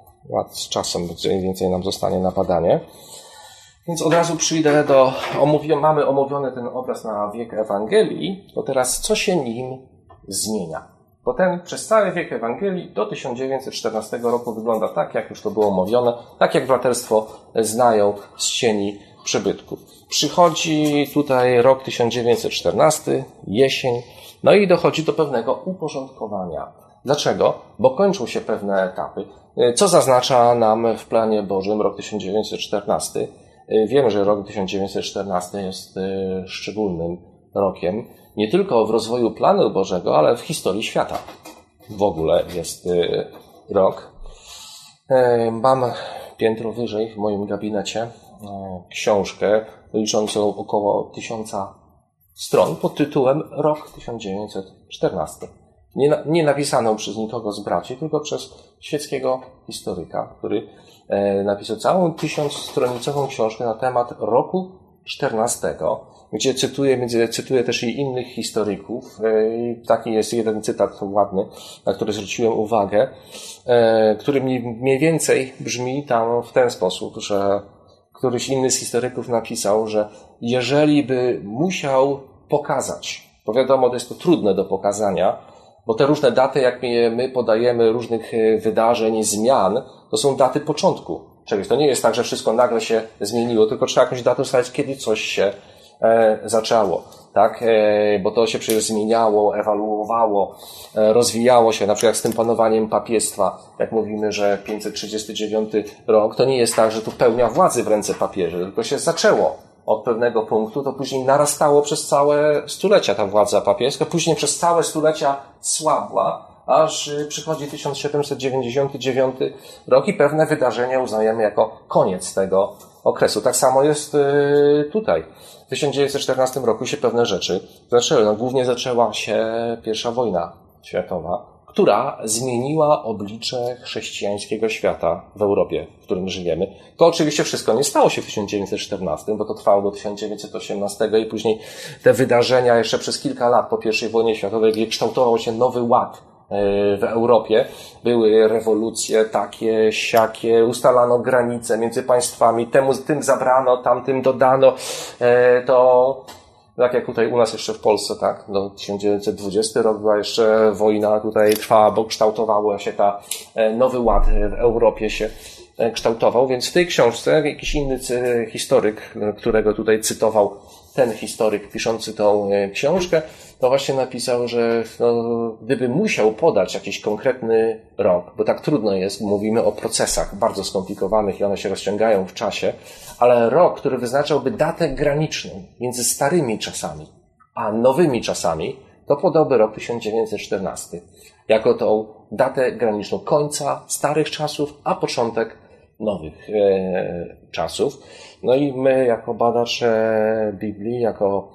z czasem mniej więcej nam zostanie na badanie. Więc od razu przyjdę do, omówi, mamy omówiony ten obraz na wiek Ewangelii, to teraz co się nim zmienia? Bo ten przez cały wiek Ewangelii do tysiąc dziewięćset czternastego roku wygląda tak, jak już to było omówione, tak jak braterstwo znają z cieni przybytku. Przychodzi tutaj rok tysiąc dziewięćset czternasty, jesień, no i dochodzi do pewnego uporządkowania. Dlaczego? Bo kończą się pewne etapy. Co zaznacza nam w planie Bożym rok tysiąc dziewięćset czternasty? Wiemy, że rok tysiąc dziewięćset czternasty jest szczególnym rokiem, nie tylko w rozwoju planu Bożego, ale w historii świata. W ogóle jest rok. Mam piętro wyżej w moim gabinecie książkę liczącą około tysiąca stron pod tytułem Rok tysiąc dziewięćset czternasty. Nie, nie napisaną przez nikogo z braci, tylko przez świeckiego historyka, który e, napisał całą tysiącstronicową książkę na temat roku czternastego, gdzie cytuję, między, cytuję też i innych historyków. E, taki jest jeden cytat ładny, na który zwróciłem uwagę, e, który mniej więcej brzmi tam w ten sposób, że któryś inny z historyków napisał, że jeżeli by musiał pokazać, bo wiadomo, to jest to trudne do pokazania, bo te różne daty, jak my podajemy różnych wydarzeń, zmian, to są daty początku czegoś. To nie jest tak, że wszystko nagle się zmieniło, tylko trzeba jakąś datę ustalić, kiedy coś się e, zaczęło. Tak? E, bo to się przecież zmieniało, ewaluowało, e, rozwijało się, na przykład z tym panowaniem papiestwa. Jak mówimy, że pięćset trzydziesty dziewiąty rok, to nie jest tak, że tu pełnia władzy w ręce papieży, tylko się zaczęło od pewnego punktu, to później narastało przez całe stulecia ta władza papieska, później przez całe stulecia słabła, aż przychodzi tysiąc siedemset dziewięćdziesiąty dziewiąty rok i pewne wydarzenia uznajemy jako koniec tego okresu. Tak samo jest tutaj. W tysiąc dziewięćset czternastym roku się pewne rzeczy zaczęły. No, głównie zaczęła się pierwsza wojna światowa, która zmieniła oblicze chrześcijańskiego świata w Europie, w którym żyjemy. To oczywiście wszystko nie stało się w tysiąc dziewięćset czternastym, bo to trwało do tysiąc dziewięćset osiemnastego i później te wydarzenia jeszcze przez kilka lat po pierwszej wojnie światowej, gdzie kształtował się nowy ład w Europie. Były rewolucje takie, siakie, ustalano granice między państwami, temu, tym zabrano, tamtym dodano, to tak jak tutaj u nas jeszcze w Polsce, tak, do tysiąc dziewięćset dwudziestego rok była jeszcze wojna tutaj trwała, bo kształtowało się ta nowy ład w Europie się kształtował, więc w tej książce jakiś inny historyk, którego tutaj cytował ten historyk piszący tą książkę, to właśnie napisał, że no, gdyby musiał podać jakiś konkretny rok, bo tak trudno jest, mówimy o procesach bardzo skomplikowanych i one się rozciągają w czasie, ale rok, który wyznaczałby datę graniczną między starymi czasami a nowymi czasami, to podałby rok tysiąc dziewięćset czternasty jako tą datę graniczną końca starych czasów, a początek nowych e, czasów. No i my jako badacze Biblii, jako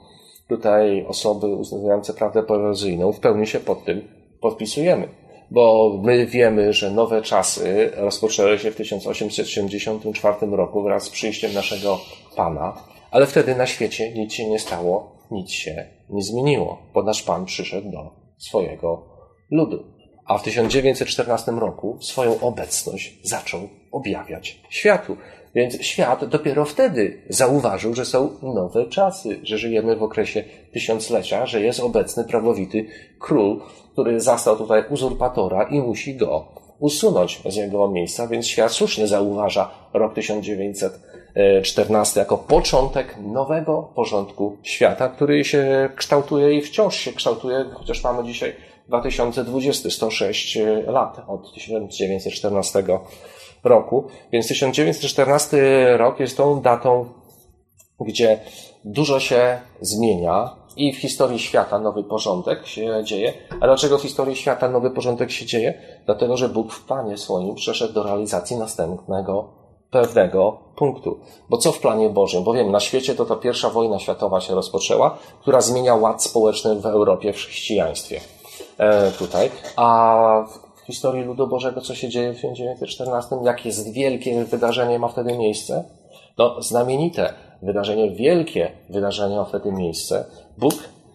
tutaj osoby uznawiające prawdę poezyjną w pełni się pod tym podpisujemy. Bo my wiemy, że nowe czasy rozpoczęły się w tysiąc osiemset siedemdziesiątym czwartym roku wraz z przyjściem naszego Pana, ale wtedy na świecie nic się nie stało, nic się nie zmieniło, bo nasz Pan przyszedł do swojego ludu. A w tysiąc dziewięćset czternastym roku swoją obecność zaczął objawiać światu. Więc świat dopiero wtedy zauważył, że są nowe czasy, że żyjemy w okresie tysiąclecia, że jest obecny prawowity król, który zastał tutaj uzurpatora i musi go usunąć z jego miejsca, więc świat słusznie zauważa rok tysiąc dziewięćset czternasty jako początek nowego porządku świata, który się kształtuje i wciąż się kształtuje, chociaż mamy dzisiaj dwa tysiące dwudziesty, sto sześć lat od tysiąc dziewięćset czternastego roku. Więc tysiąc dziewięćset czternasty rok jest tą datą, gdzie dużo się zmienia i w historii świata nowy porządek się dzieje. A dlaczego w historii świata nowy porządek się dzieje? Dlatego, że Bóg w planie swoim przeszedł do realizacji następnego pewnego punktu. Bo co w planie Bożym? Bo wiem, na świecie to ta pierwsza wojna światowa się rozpoczęła, która zmienia ład społeczny w Europie, w chrześcijaństwie. E, tutaj. A w historii ludu Bożego, co się dzieje w tysiąc dziewięćset czternastym? Jakie jest wielkie wydarzenie ma wtedy miejsce? No, znamienite wydarzenie, wielkie wydarzenie ma wtedy miejsce. Bóg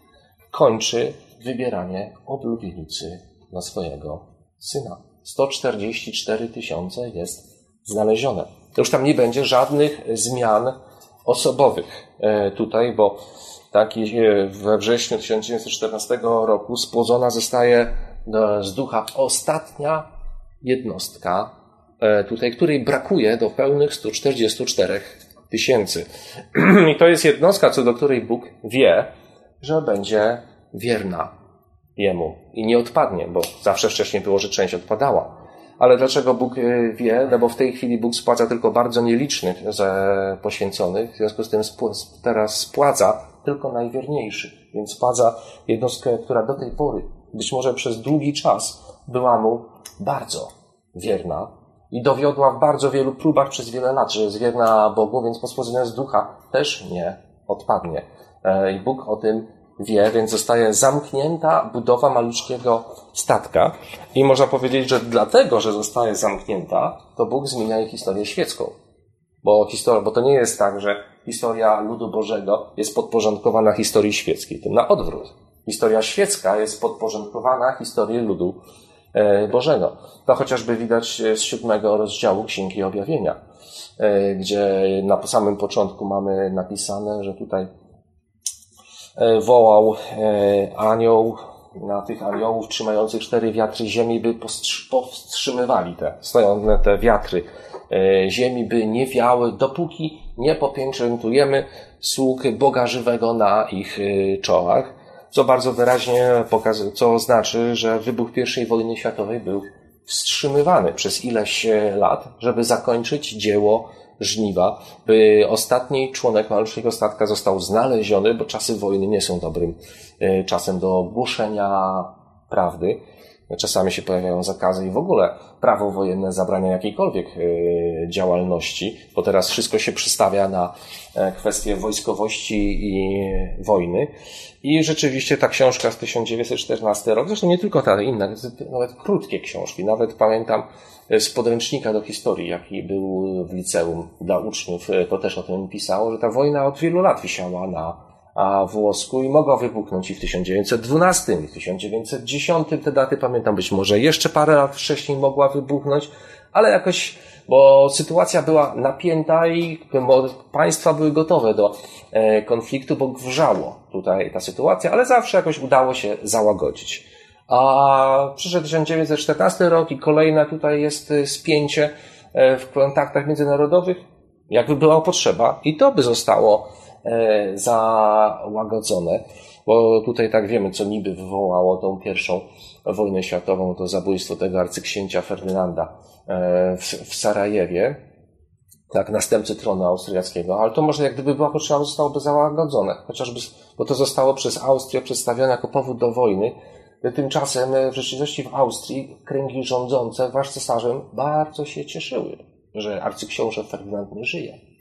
kończy wybieranie oblubienicy na swojego Syna. sto czterdzieści cztery tysiące jest znalezione. To już tam nie będzie żadnych zmian osobowych tutaj, bo tak we wrześniu tysiąc dziewięćset czternastego roku spłodzona zostaje z ducha ostatnia jednostka tutaj, której brakuje do pełnych stu czterdziestu czterech tysięcy. I to jest jednostka, co do której Bóg wie, że będzie wierna Jemu i nie odpadnie, bo zawsze wcześniej było, że część odpadała. Ale dlaczego Bóg wie? No bo w tej chwili Bóg spłaca tylko bardzo nielicznych poświęconych, w związku z tym teraz spłaca tylko najwierniejszych. Więc spłaca jednostkę, która do tej pory, być może przez długi czas, była Mu bardzo wierna i dowiodła w bardzo wielu próbach przez wiele lat, że jest wierna Bogu, więc po spłodzeniu z ducha też nie odpadnie. I Bóg o tym wie, więc zostaje zamknięta budowa malutkiego statka. I można powiedzieć, że dlatego, że zostaje zamknięta, to Bóg zmienia jej historię świecką. Bo, historia, bo to nie jest tak, że historia ludu Bożego jest podporządkowana historii świeckiej. To na odwrót. Historia świecka jest podporządkowana historii ludu Bożego. To chociażby widać z siódmego rozdziału Księgi Objawienia, gdzie na samym początku mamy napisane, że tutaj wołał anioł na tych aniołów trzymających cztery wiatry ziemi, by powstrzymywali te, stojące te wiatry ziemi, by nie wiały, dopóki nie popieczętujemy sług Boga żywego na ich czołach, co bardzo wyraźnie pokazuje, co znaczy, że wybuch pierwszej wojny światowej był wstrzymywany przez ileś lat, żeby zakończyć dzieło żniwa, by ostatni członek malutkiego statka został znaleziony, bo czasy wojny nie są dobrym czasem do głoszenia prawdy. Czasami się pojawiają zakazy i w ogóle prawo wojenne zabrania jakiejkolwiek działalności, bo teraz wszystko się przystawia na kwestie wojskowości i wojny. I rzeczywiście ta książka z tysiąc dziewięćset czternastego rok, zresztą nie tylko ta inna, nawet krótkie książki, nawet pamiętam z podręcznika do historii, jaki był w liceum dla uczniów, to też o tym pisało, że ta wojna od wielu lat wisiała na a włosku i mogła wybuchnąć i w tysiąc dziewięćset dwunastym, i w tysiąc dziewięćset dziesiątym, te daty pamiętam, być może jeszcze parę lat wcześniej mogła wybuchnąć, ale jakoś, bo sytuacja była napięta i państwa były gotowe do konfliktu, bo wrzało tutaj ta sytuacja, ale zawsze jakoś udało się załagodzić. A przyszedł tysiąc dziewięćset czternasty rok i kolejne tutaj jest spięcie w kontaktach międzynarodowych, jakby była potrzeba i to by zostało załagodzone, bo tutaj tak wiemy, co niby wywołało tą pierwszą wojnę światową, to zabójstwo tego arcyksięcia Ferdynanda w, w Sarajewie, tak, następcy tronu austriackiego, ale to może jak gdyby była potrzeba, zostałoby załagodzone, chociażby, bo to zostało przez Austrię przedstawione jako powód do wojny. Tymczasem w rzeczywistości w Austrii kręgi rządzące wraz z cesarzem bardzo się cieszyły, że arcyksiąże Ferdynand nie żyje.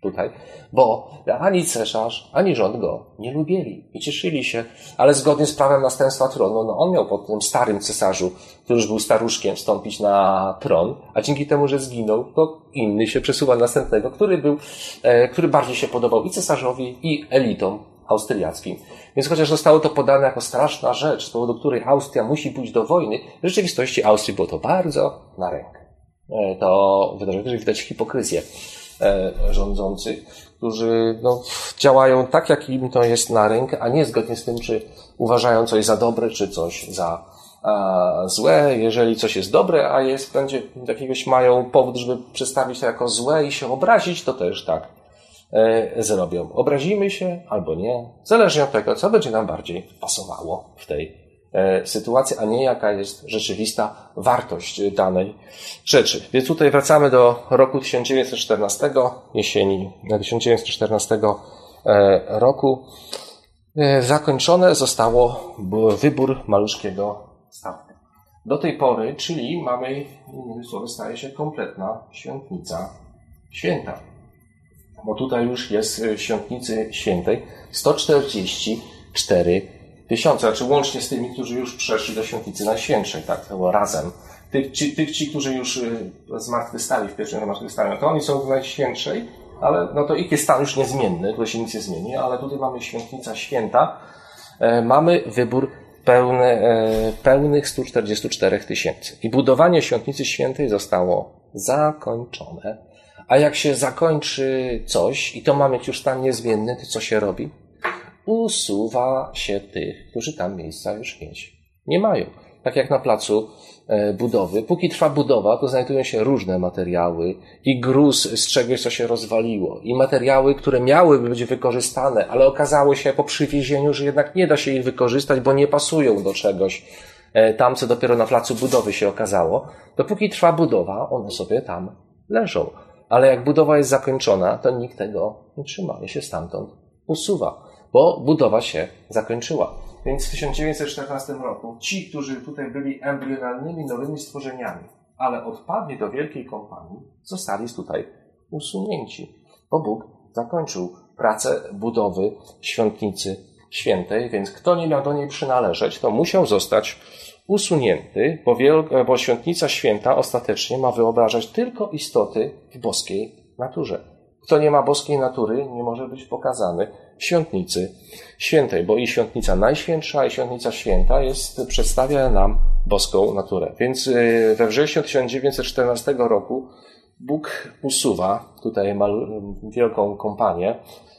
tutaj, bo ani cesarz, ani rząd go nie lubili i cieszyli się, ale zgodnie z prawem następstwa tronu, no on miał po tym starym cesarzu, który już był staruszkiem, wstąpić na tron, a dzięki temu, że zginął, to inny się przesuwa następnego, który był, e, który bardziej się podobał i cesarzowi, i elitom austriackim. Więc chociaż zostało to podane jako straszna rzecz, z powodu której Austria musi pójść do wojny, w rzeczywistości Austrii było to bardzo na rękę. E, to wydaje się, że widać hipokryzję rządzących, którzy no, działają tak, jak im to jest na rękę, a nie zgodnie z tym, czy uważają coś za dobre, czy coś za a, złe. Jeżeli coś jest dobre, a jest, będzie jakiegoś mają powód, żeby przedstawić to jako złe i się obrazić, to też tak e, zrobią. Obrazimy się albo nie, zależnie od tego, co będzie nam bardziej pasowało w tej sytuacja, a nie jaka jest rzeczywista wartość danej rzeczy. Więc tutaj wracamy do roku tysiąc dziewięćset czternastego, jesieni tysiąc dziewięćset czternastego roku. Zakończone zostało wybór maluszkiego statku. Do tej pory, czyli mamy, innymi słowy, staje się kompletna świątnica święta. Bo tutaj już jest świątnicy świętej sto czterdzieści cztery tysiące, znaczy łącznie z tymi, którzy już przeszli do świątnicy najświętszej, tak, to było razem. Tych ci, tych ci, którzy już zmartwychwstali w pierwszym zmartwychwstaniu, to oni są w najświętszej, ale no to ich jest stan już niezmienny, to się nic nie zmieni, ale tutaj mamy świątnica święta, e, mamy wybór pełny, e, pełnych sto czterdzieści cztery tysięcy. I budowanie świątnicy świętej zostało zakończone. A jak się zakończy coś i to ma mieć już stan niezmienny, to co się robi? Usuwa się tych, którzy tam miejsca już mieć nie mają. Tak jak na placu budowy. Póki trwa budowa, to znajdują się różne materiały i gruz z czegoś, co się rozwaliło. I materiały, które miałyby być wykorzystane, ale okazało się po przywiezieniu, że jednak nie da się ich wykorzystać, bo nie pasują do czegoś tam, co dopiero na placu budowy się okazało. Dopóki trwa budowa, one sobie tam leżą. Ale jak budowa jest zakończona, to nikt tego nie trzyma i się stamtąd usuwa. Bo budowa się zakończyła. Więc w tysiąc dziewięćset czternastym roku ci, którzy tutaj byli embrionalnymi nowymi stworzeniami, ale odpadli do wielkiej kompanii, zostali tutaj usunięci. Bo Bóg zakończył pracę budowy świątnicy świętej, więc kto nie miał do niej przynależeć, to musiał zostać usunięty, bo, wiel- bo świątnica święta ostatecznie ma wyobrażać tylko istoty w boskiej naturze. Kto nie ma boskiej natury, nie może być pokazany w świątnicy świętej, bo i świątnica najświętsza, i świątnica święta jest, przedstawia nam boską naturę. Więc we wrześniu tysiąc dziewięćset czternastego roku Bóg usuwa tutaj wielką kompanię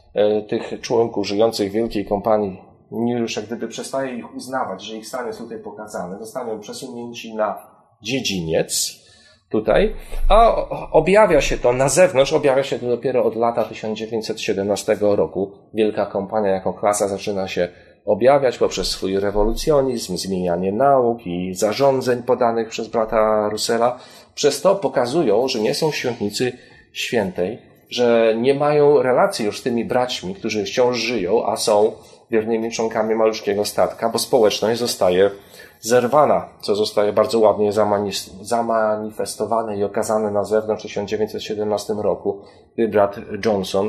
tych członków żyjących w wielkiej kompanii, już jak gdyby przestaje ich uznawać, że ich stan jest tutaj pokazany, zostaną przesunięci na dziedziniec tutaj, a objawia się to na zewnątrz, objawia się to dopiero od lata tysiąc dziewięćset siedemnastego roku. Wielka kompania jako klasa zaczyna się objawiać poprzez swój rewolucjonizm, zmienianie nauk i zarządzeń podanych przez brata Russella. Przez to pokazują, że nie są w świątnicy świętej, że nie mają relacji już z tymi braćmi, którzy wciąż żyją, a są wiernymi członkami maluszkiego statka, bo społeczność zostaje zerwana, co zostaje bardzo ładnie zamanifestowane i okazane na zewnątrz w tysiąc dziewięćset siedemnastym roku, gdy brat Johnson,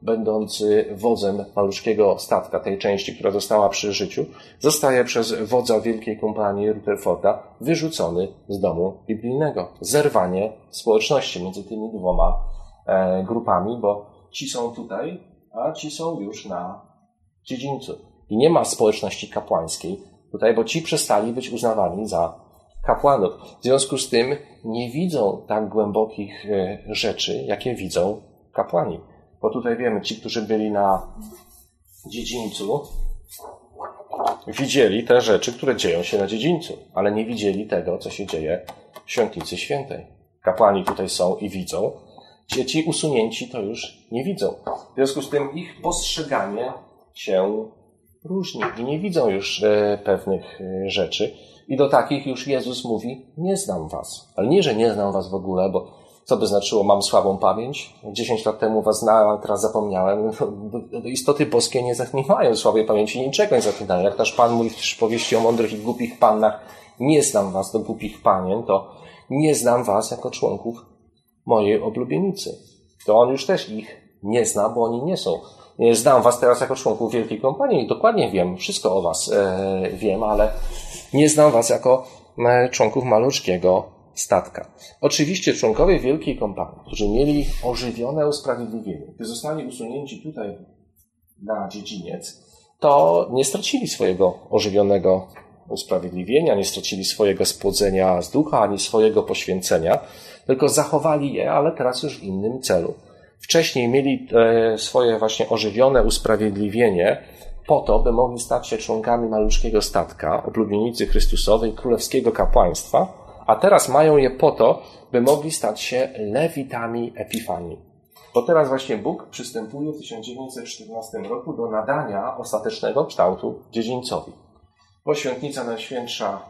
będący wodzem maluszkiego statka, tej części, która została przy życiu, zostaje przez wodza wielkiej kompanii Rutherforda wyrzucony z domu biblijnego. Zerwanie społeczności między tymi dwoma e, grupami, bo ci są tutaj, a ci są już na dziedzińcu. I nie ma społeczności kapłańskiej tutaj, bo ci przestali być uznawani za kapłanów. W związku z tym nie widzą tak głębokich rzeczy, jakie widzą kapłani. Bo tutaj wiemy, ci, którzy byli na dziedzińcu, widzieli te rzeczy, które dzieją się na dziedzińcu, ale nie widzieli tego, co się dzieje w świątnicy świętej. Kapłani tutaj są i widzą. Ci, ci usunięci to już nie widzą. W związku z tym ich postrzeganie się różni i nie widzą już e, pewnych e, rzeczy. I do takich już Jezus mówi, nie znam was. Ale nie, że nie znam was w ogóle, bo co by znaczyło, mam słabą pamięć. Dziesięć lat temu was znałem, a teraz zapomniałem. Do, do istoty boskie nie, nie mają słabej pamięci, niczego nie zapominają. Jak nasz Pan mówi w przypowieści o mądrych i głupich pannach, nie znam was do głupich panien, to nie znam was jako członków mojej oblubienicy. To on już też ich nie zna, bo oni nie są. Nie znam was teraz jako członków Wielkiej Kompanii i dokładnie wiem, wszystko o was e, wiem, ale nie znam was jako e, członków maluczkiego statka. Oczywiście członkowie Wielkiej Kompanii, którzy mieli ożywione usprawiedliwienie, gdy zostali usunięci tutaj na dziedziniec, to nie stracili swojego ożywionego usprawiedliwienia, nie stracili swojego spłodzenia z ducha, ani swojego poświęcenia, tylko zachowali je, ale teraz już w innym celu. Wcześniej mieli swoje właśnie ożywione usprawiedliwienie po to, by mogli stać się członkami maluczkiego statka, oblubienicy Chrystusowej, królewskiego kapłaństwa, a teraz mają je po to, by mogli stać się lewitami Epifanii. Bo teraz właśnie Bóg przystępuje w tysiąc dziewięćset czternastym roku do nadania ostatecznego kształtu dziedzińcowi. Bo świątnica Najświętsza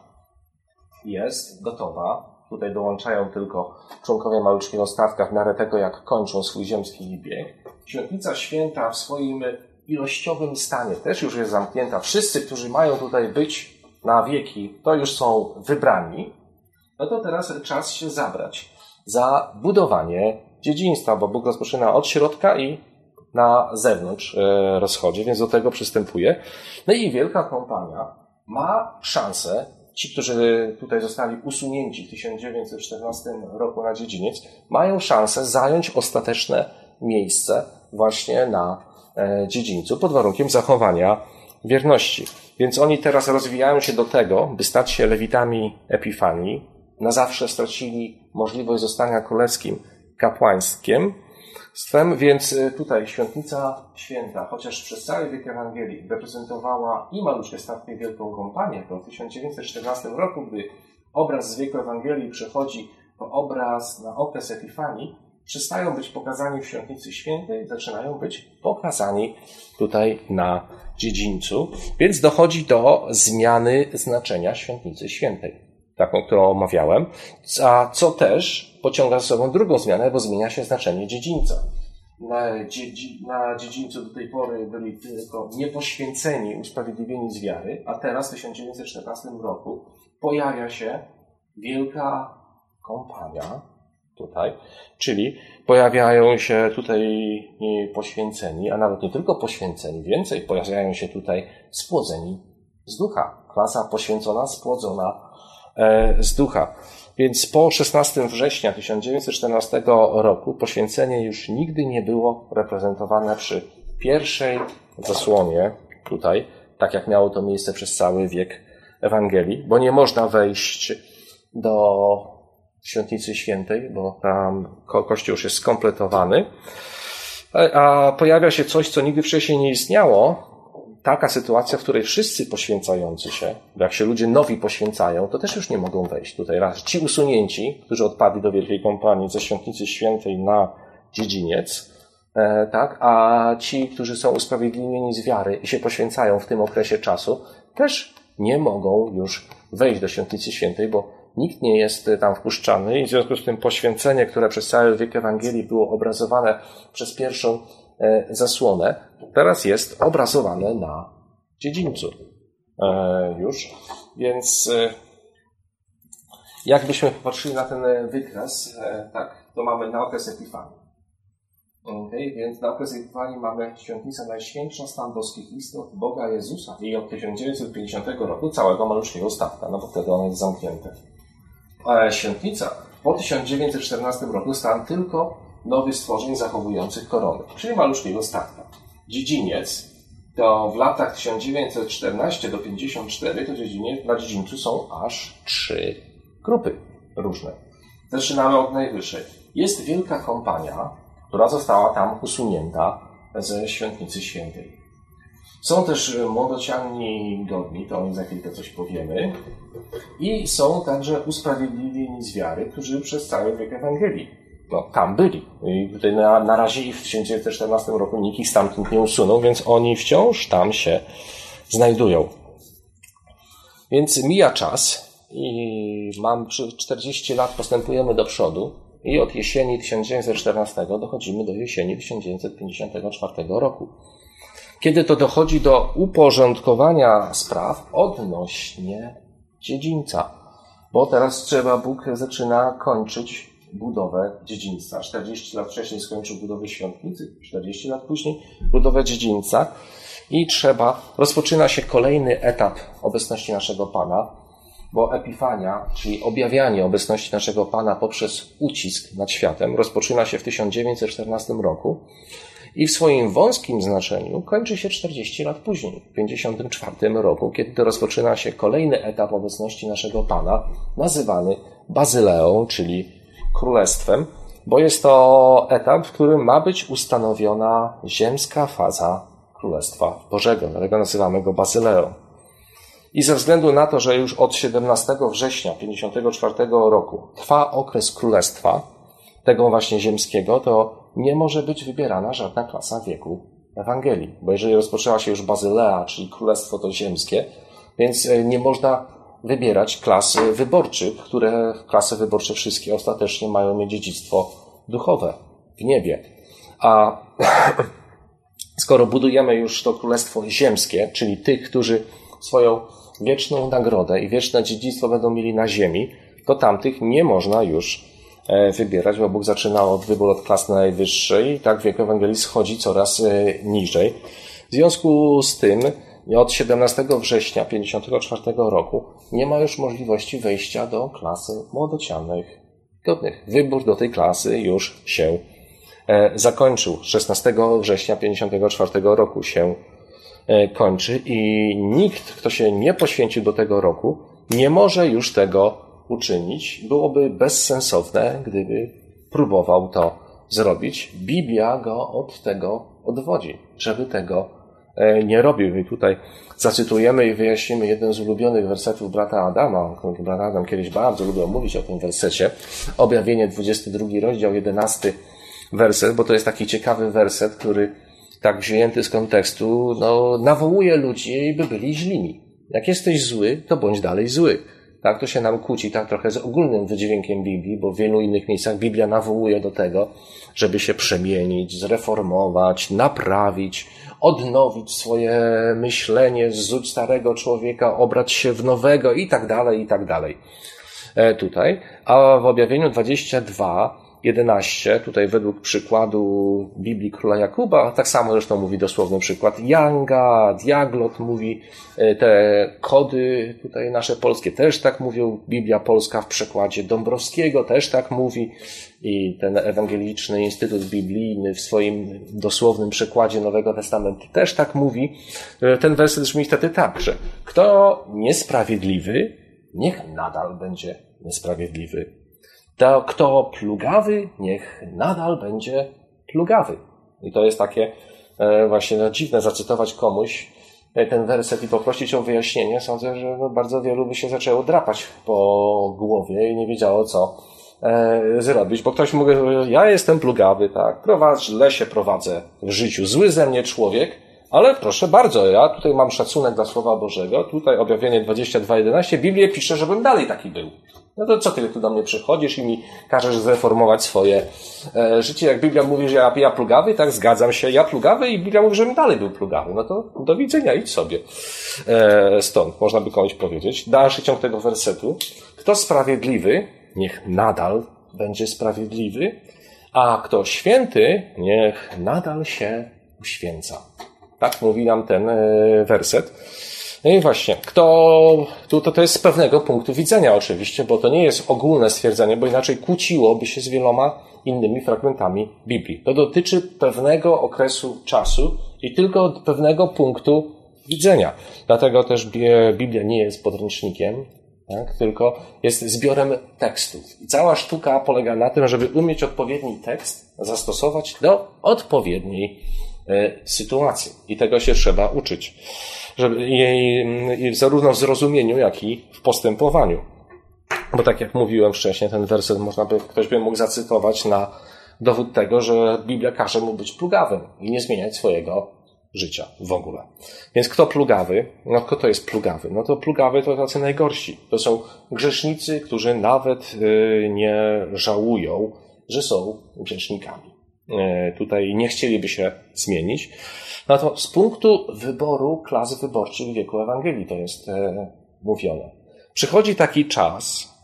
jest gotowa. Tutaj dołączają tylko członkowie maluczkiego statka w miarę tego, jak kończą swój ziemski bieg. Świątnica Święta w swoim ilościowym stanie też już jest zamknięta. Wszyscy, którzy mają tutaj być na wieki, to już są wybrani. No to teraz czas się zabrać za budowanie dziedzictwa, bo Bóg rozpoczyna od środka i na zewnątrz rozchodzi, więc do tego przystępuje. No i Wielka Kompania ma szansę, ci, którzy tutaj zostali usunięci w tysiąc dziewięćset czternastym roku na dziedziniec, mają szansę zająć ostateczne miejsce właśnie na dziedzińcu pod warunkiem zachowania wierności. Więc oni teraz rozwijają się do tego, by stać się lewitami Epifanii. Na zawsze stracili możliwość zostania królewskim kapłaństwem, więc tutaj Świątnica Święta, chociaż przez cały wiek Ewangelii reprezentowała i maluczkie statki Wielką Kompanię, to w tysiąc dziewięćset czternastym roku, gdy obraz z wieku Ewangelii przechodzi po obraz na okres Epifanii, przestają być pokazani w Świątnicy Świętej, zaczynają być pokazani tutaj na dziedzińcu, więc dochodzi do zmiany znaczenia Świątnicy Świętej, taką, którą omawiałem, a co też pociąga za sobą drugą zmianę, bo zmienia się znaczenie dziedzińca. Na, dziedzi, na dziedzińcu do tej pory byli tylko niepoświęceni, usprawiedliwieni z wiary, a teraz w tysiąc dziewięćset czternastym roku pojawia się Wielka Kompania, tutaj, czyli pojawiają się tutaj poświęceni, a nawet nie tylko poświęceni, więcej, pojawiają się tutaj spłodzeni z ducha. Klasa poświęcona, spłodzona z ducha. Więc po szesnastego września tysiąc dziewięćset czternastego roku poświęcenie już nigdy nie było reprezentowane przy pierwszej zasłonie tutaj, tak jak miało to miejsce przez cały wiek Ewangelii, bo nie można wejść do Świątnicy Świętej, bo tam Kościół już jest skompletowany, a pojawia się coś, co nigdy wcześniej nie istniało. Taka sytuacja, w której wszyscy poświęcający się, jak się ludzie nowi poświęcają, to też już nie mogą wejść tutaj. Raz ci usunięci, którzy odpadli do Wielkiej Kompanii ze Świątnicy Świętej na dziedziniec, e, tak, a ci, którzy są usprawiedliwieni z wiary i się poświęcają w tym okresie czasu, też nie mogą już wejść do Świątnicy Świętej, bo nikt nie jest tam wpuszczany i w związku z tym poświęcenie, które przez cały wiek Ewangelii było obrazowane przez pierwszą zasłonę, teraz jest obrazowane na dziedzińcu e, już. Więc e, jakbyśmy popatrzyli na ten wykres, e, tak, to mamy na okres Epifanii. Okay, więc na okres Epifanii mamy Świątnicę Najświętsza, stan boskich istot, Boga Jezusa i od tysiąc dziewięćset pięćdziesiątego roku całego maluczkiego statka, no bo wtedy ono jest zamknięte. A Świątnica po tysiąc dziewięćset czternastym roku stan tylko nowych stworzeń zachowujących korony, czyli maluczkiego statka. Dziedziniec to w latach tysiąc dziewięćset czternastego do pięćdziesiątego czwartego to dziedzinie, na dziedzińcu są aż trzy grupy różne. Zaczynamy od najwyższej. Jest Wielka Kompania, która została tam usunięta ze Świątnicy Świętej. Są też młodociani godni, to o nich za chwilkę coś powiemy. I są także usprawiedliwieni z wiary, którzy przez cały wiek Ewangelii no, tam byli. I tutaj na, na razie ich w tysiąc dziewięćset czternastym roku nikt ich stamtąd nie usunął, więc oni wciąż tam się znajdują. Więc mija czas i mam czterdzieści lat, postępujemy do przodu i od jesieni tysiąc dziewięćset czternastego dochodzimy do jesieni tysiąc dziewięćset pięćdziesiątego czwartego roku. Kiedy to dochodzi do uporządkowania spraw odnośnie dziedzińca. Bo teraz trzeba, Bóg zaczyna kończyć budowę dziedzińca. czterdzieści lat wcześniej skończył budowę świątnicy, czterdzieści lat później budowę dziedzińca i trzeba, rozpoczyna się kolejny etap obecności naszego Pana, bo Epifania, czyli objawianie obecności naszego Pana poprzez ucisk nad światem, rozpoczyna się w tysiąc dziewięćset czternastym roku i w swoim wąskim znaczeniu kończy się czterdzieści lat później, w tysiąc dziewięćset pięćdziesiątym czwartym roku, kiedy to rozpoczyna się kolejny etap obecności naszego Pana, nazywany Bazyleą, czyli królestwem, bo jest to etap, w którym ma być ustanowiona ziemska faza Królestwa Bożego, dlatego nazywamy go Bazyleą. I ze względu na to, że już od siedemnastego września tysiąc dziewięćset pięćdziesiątego czwartego roku trwa okres królestwa, tego właśnie ziemskiego, to nie może być wybierana żadna klasa wieku Ewangelii. Bo jeżeli rozpoczęła się już Bazylea, czyli królestwo to ziemskie, więc nie można wybierać klas wyborczych, które klasy wyborcze wszystkie ostatecznie mają mieć dziedzictwo duchowe w niebie. A skoro budujemy już to królestwo ziemskie, czyli tych, którzy swoją wieczną nagrodę i wieczne dziedzictwo będą mieli na ziemi, to tamtych nie można już wybierać, bo Bóg zaczyna od wyboru od klas najwyższej i tak wiek Ewangelii schodzi coraz niżej. W związku z tym od siedemnastego września tysiąc dziewięćset pięćdziesiątego czwartego roku nie ma już możliwości wejścia do klasy młodocianych godnych. Wybór do tej klasy już się zakończył. szesnastego września tysiąc dziewięćset pięćdziesiątego czwartego roku się kończy i nikt, kto się nie poświęcił do tego roku, nie może już tego uczynić. Byłoby bezsensowne, gdyby próbował to zrobić. Biblia go od tego odwodzi, żeby tego nie robił. I tutaj zacytujemy i wyjaśnimy jeden z ulubionych wersetów brata Adama. Brat Adam kiedyś bardzo lubił mówić o tym wersecie. Objawienie, dwudziesty drugi rozdział, jedenasty werset, bo to jest taki ciekawy werset, który tak wzięty z kontekstu, no, nawołuje ludzi, by byli źlimi. Jak jesteś zły, to bądź dalej zły. Tak, to się nam kłóci tak trochę z ogólnym wydźwiękiem Biblii, bo w wielu innych miejscach Biblia nawołuje do tego, żeby się przemienić, zreformować, naprawić, odnowić swoje myślenie, zrzuć starego człowieka, obrać się w nowego i tak dalej, i tak dalej. E, tutaj. A w objawieniu dwudziestym drugim, jedenaście, tutaj według przykładu Biblii Króla Jakuba, tak samo zresztą mówi dosłowny przykład Younga, Diaglot mówi, te kody tutaj nasze polskie też tak mówią, Biblia Polska w przekładzie Dąbrowskiego też tak mówi i ten Ewangeliczny Instytut Biblijny w swoim dosłownym przekładzie Nowego Testamentu też tak mówi. Ten werset brzmi wtedy tak, że kto niesprawiedliwy, niech nadal będzie niesprawiedliwy. To kto plugawy, niech nadal będzie plugawy. I to jest takie e, właśnie no, dziwne zacytować komuś ten werset i poprosić o wyjaśnienie. Sądzę, że no, bardzo wielu by się zaczęło drapać po głowie i nie wiedziało, co e, zrobić. Bo ktoś mówi, że ja jestem plugawy, tak, prowadzę, źle się prowadzę w życiu. Zły ze mnie człowiek, ale proszę bardzo, ja tutaj mam szacunek dla Słowa Bożego. Tutaj objawienie dwudziestym drugim, jedenaście, Biblia pisze, żebym dalej taki był. No to co ty tu do mnie przychodzisz i mi każesz zreformować swoje e, życie? Jak Biblia mówi, że ja, ja plugawy, tak, zgadzam się, ja plugawy i Biblia mówi, żebym dalej był plugawy. No to do widzenia, idź sobie e, stąd, można by komuś powiedzieć. Dalszy ciąg tego wersetu. Kto sprawiedliwy, niech nadal będzie sprawiedliwy, a kto święty, niech nadal się uświęca. Tak mówi nam ten e, werset. No i właśnie, kto, to, to jest z pewnego punktu widzenia oczywiście, bo to nie jest ogólne stwierdzenie, bo inaczej kłóciłoby się z wieloma innymi fragmentami Biblii. To dotyczy pewnego okresu czasu i tylko od pewnego punktu widzenia. Dlatego też Biblia nie jest podręcznikiem, tak, tylko jest zbiorem tekstów. I cała sztuka polega na tym, żeby umieć odpowiedni tekst zastosować do odpowiedniej y, sytuacji. I tego się trzeba uczyć. Żeby jej, zarówno w zrozumieniu, jak i w postępowaniu. Bo tak jak mówiłem wcześniej, ten werset można by, ktoś by mógł zacytować na dowód tego, że Biblia każe mu być plugawym i nie zmieniać swojego życia w ogóle. Więc kto plugawy? No kto to jest plugawy? No to plugawy to tacy najgorsi. To są grzesznicy, którzy nawet nie żałują, że są grzesznikami. Tutaj nie chcieliby się zmienić. No to z punktu wyboru klas wyborczych w wieku Ewangelii to jest e, mówione. Przychodzi taki czas,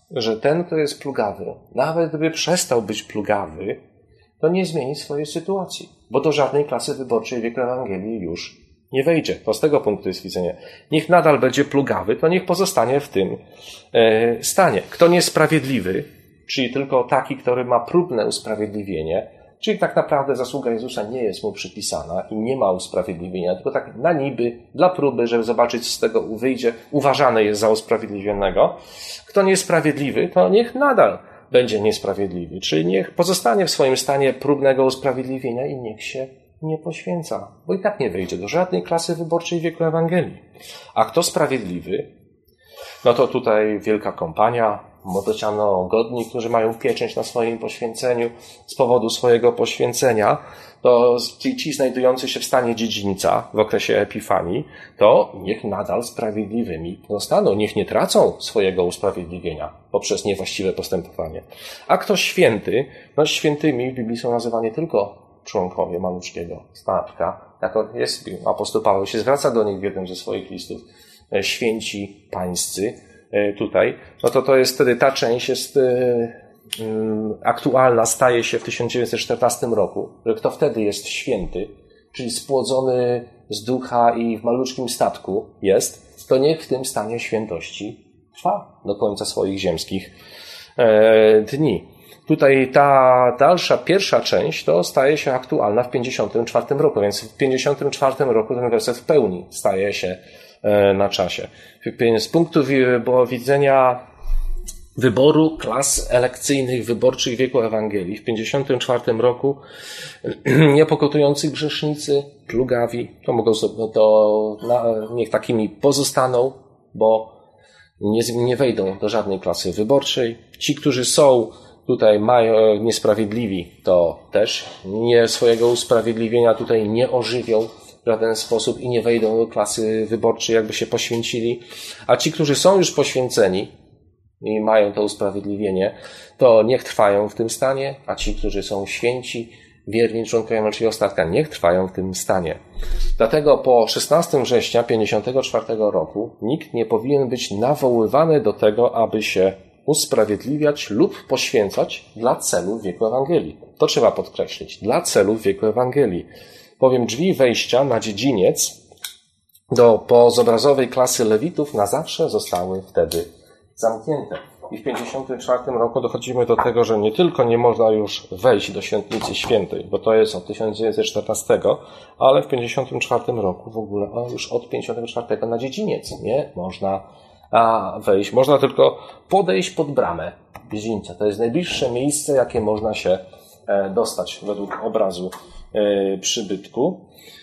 że ten, kto jest plugawy, nawet gdyby przestał być plugawy, to nie zmieni swojej sytuacji, bo do żadnej klasy wyborczej w wieku Ewangelii już nie wejdzie. To z tego punktu jest widzenia. Niech nadal będzie plugawy, to niech pozostanie w tym e, stanie. Kto niesprawiedliwy, czyli tylko taki, który ma próbne usprawiedliwienie, czyli tak naprawdę zasługa Jezusa nie jest mu przypisana i nie ma usprawiedliwienia, tylko tak na niby, dla próby, żeby zobaczyć, z tego wyjdzie, uważany jest za usprawiedliwionego. Kto niesprawiedliwy, to niech nadal będzie niesprawiedliwy, czyli niech pozostanie w swoim stanie próbnego usprawiedliwienia i niech się nie poświęca, bo i tak nie wejdzie do żadnej klasy wyborczej w wieku Ewangelii. A kto sprawiedliwy, no to tutaj wielka kompania, młodociano godni, którzy mają pieczęć na swoim poświęceniu z powodu swojego poświęcenia, to ci, ci znajdujący się w stanie dziedzińca w okresie Epifanii, to niech nadal sprawiedliwymi zostaną, niech nie tracą swojego usprawiedliwienia poprzez niewłaściwe postępowanie. A kto święty, no świętymi w Biblii są nazywani tylko członkowie maluczkiego statka. Jak jest, apostoł Paweł się zwraca do nich w jednym ze swoich listów, święci pańscy tutaj, no to to jest wtedy, ta część jest aktualna, staje się w tysiąc dziewięćset czternastym roku, że kto wtedy jest święty, czyli spłodzony z ducha i w maluczkim statku jest, to niech w tym stanie świętości trwa do końca swoich ziemskich dni. Tutaj ta dalsza, pierwsza część to staje się aktualna w pięćdziesiątym czwartym roku, więc w pięćdziesiątym czwartym roku ten werset w pełni staje się na czasie. Z punktu widzenia wyboru klas elekcyjnych, wyborczych wieku Ewangelii, w pięćdziesiątym czwartym roku niepokotujący grzesznicy, plugawi, to mogą sobie, to niech takimi pozostaną, bo nie, nie wejdą do żadnej klasy wyborczej. Ci, którzy są tutaj mają niesprawiedliwi, to też nie swojego usprawiedliwienia tutaj nie ożywią w żaden sposób i nie wejdą do klasy wyborczej, jakby się poświęcili. A ci, którzy są już poświęceni i mają to usprawiedliwienie, to niech trwają w tym stanie, a ci, którzy są święci, wierni członkowie Maluczkiego Statka, niech trwają w tym stanie. Dlatego po szesnastego września pięćdziesiątego czwartego roku nikt nie powinien być nawoływany do tego, aby się usprawiedliwiać lub poświęcać dla celów wieku Ewangelii. To trzeba podkreślić. Dla celów wieku Ewangelii. Bowiem drzwi wejścia na dziedziniec do pozobrazowej klasy Lewitów na zawsze zostały wtedy zamknięte. I w pięćdziesiątym czwartym roku dochodzimy do tego, że nie tylko nie można już wejść do Świętnicy Świętej, bo to jest od tysiąc dziewięćset czternastego, ale w pięćdziesiątym czwartym roku w ogóle, a już od pięćdziesiątego czwartego na dziedziniec nie można a wejść. Można tylko podejść pod bramę dziedzińca. To jest najbliższe miejsce, jakie można się dostać według obrazu przybytku.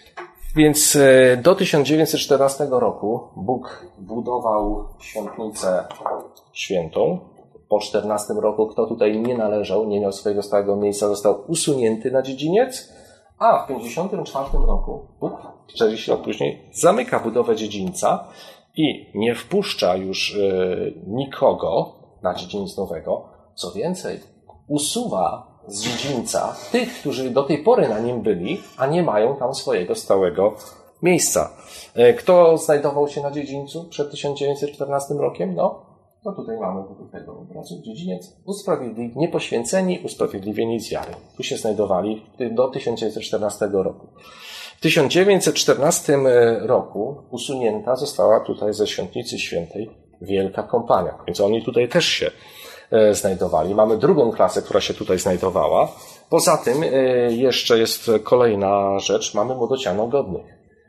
Więc do tysiąc dziewięćset czternastego roku Bóg budował Świątnicę Świętą. Po czternastym roku, kto tutaj nie należał, nie miał swojego stałego miejsca, został usunięty na dziedziniec, a w pięćdziesiątym czwartym roku Bóg, czterdzieści lat później, zamyka budowę dziedzińca i nie wpuszcza już nikogo na dziedziniec nowego. Co więcej, usuwa z dziedzińca tych, którzy do tej pory na nim byli, a nie mają tam swojego stałego miejsca. Kto znajdował się na dziedzińcu przed tysiąc dziewięćset czternastym rokiem? No, no tutaj mamy do tego obrazu dziedziniec. Usprawiedliwieni, niepoświęceni, usprawiedliwieni z wiary. Tu się znajdowali do tysiąc dziewięćset czternastego roku. W tysiąc dziewięćset czternastym roku usunięta została tutaj ze Świątnicy Świętej Wielka Kompania. Więc oni tutaj też się znajdowali. Mamy drugą klasę, która się tutaj znajdowała. Poza tym jeszcze jest kolejna rzecz. Mamy młodociano godnych.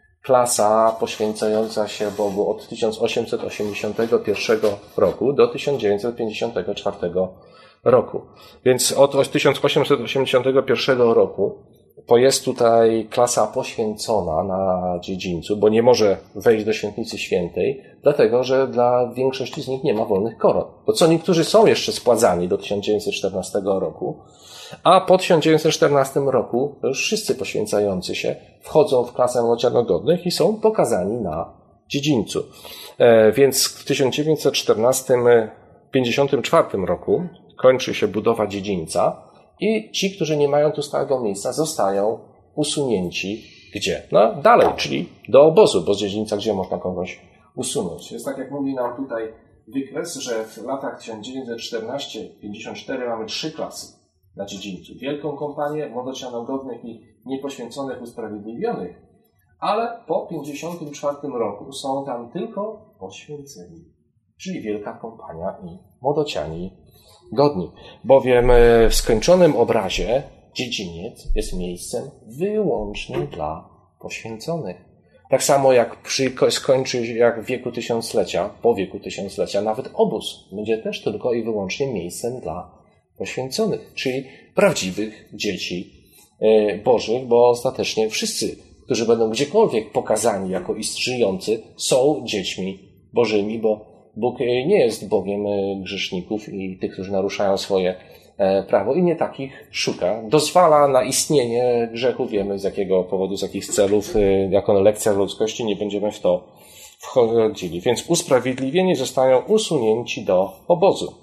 Klasa poświęcająca się Bogu od tysiąc osiemset osiemdziesiątego pierwszego roku do tysiąc dziewięćset pięćdziesiątego czwartego roku. Więc od tysiąc osiemset osiemdziesiątego pierwszego roku to jest tutaj klasa poświęcona na dziedzińcu, bo nie może wejść do Świętnicy Świętej, dlatego że dla większości z nich nie ma wolnych koron. Bo co niektórzy są jeszcze spładzani do tysiąc dziewięćset czternastego roku, a po tysiąc dziewięćset czternastym roku to już wszyscy poświęcający się wchodzą w klasę młodocianogodnych i są pokazani na dziedzińcu. E, więc w tysiąc dziewięćset czternastym pięćdziesiątym czwartym roku kończy się budowa dziedzińca i ci, którzy nie mają tu stałego miejsca, zostają usunięci gdzie? No dalej, czyli do obozu, bo z dziedzińca gdzie można kogoś usunąć. Jest tak, jak mówi nam tutaj wykres, że w latach tysiąc dziewięćset czternaście do pięćdziesiąt cztery mamy trzy klasy na dziedzińcu. Wielką kompanię młodocianogodnych i niepoświęconych usprawiedliwionych, ale po pięćdziesiątym czwartym roku są tam tylko poświęceni, czyli Wielka Kompania i młodociani godni. Bowiem w skończonym obrazie dziedziniec jest miejscem wyłącznie dla poświęconych. Tak samo jak przy, skończy jak w wieku tysiąclecia, po wieku tysiąclecia, nawet obóz będzie też tylko i wyłącznie miejscem dla poświęconych, czyli prawdziwych dzieci Bożych, bo ostatecznie wszyscy, którzy będą gdziekolwiek pokazani jako istniejący, są dziećmi Bożymi, bo Bóg nie jest Bogiem grzeszników i tych, którzy naruszają swoje prawo i nie takich szuka. Dozwala na istnienie grzechu, wiemy z jakiego powodu, z jakich celów, jako lekcja ludzkości, nie będziemy w to wchodzili. Więc usprawiedliwieni zostają usunięci do obozu.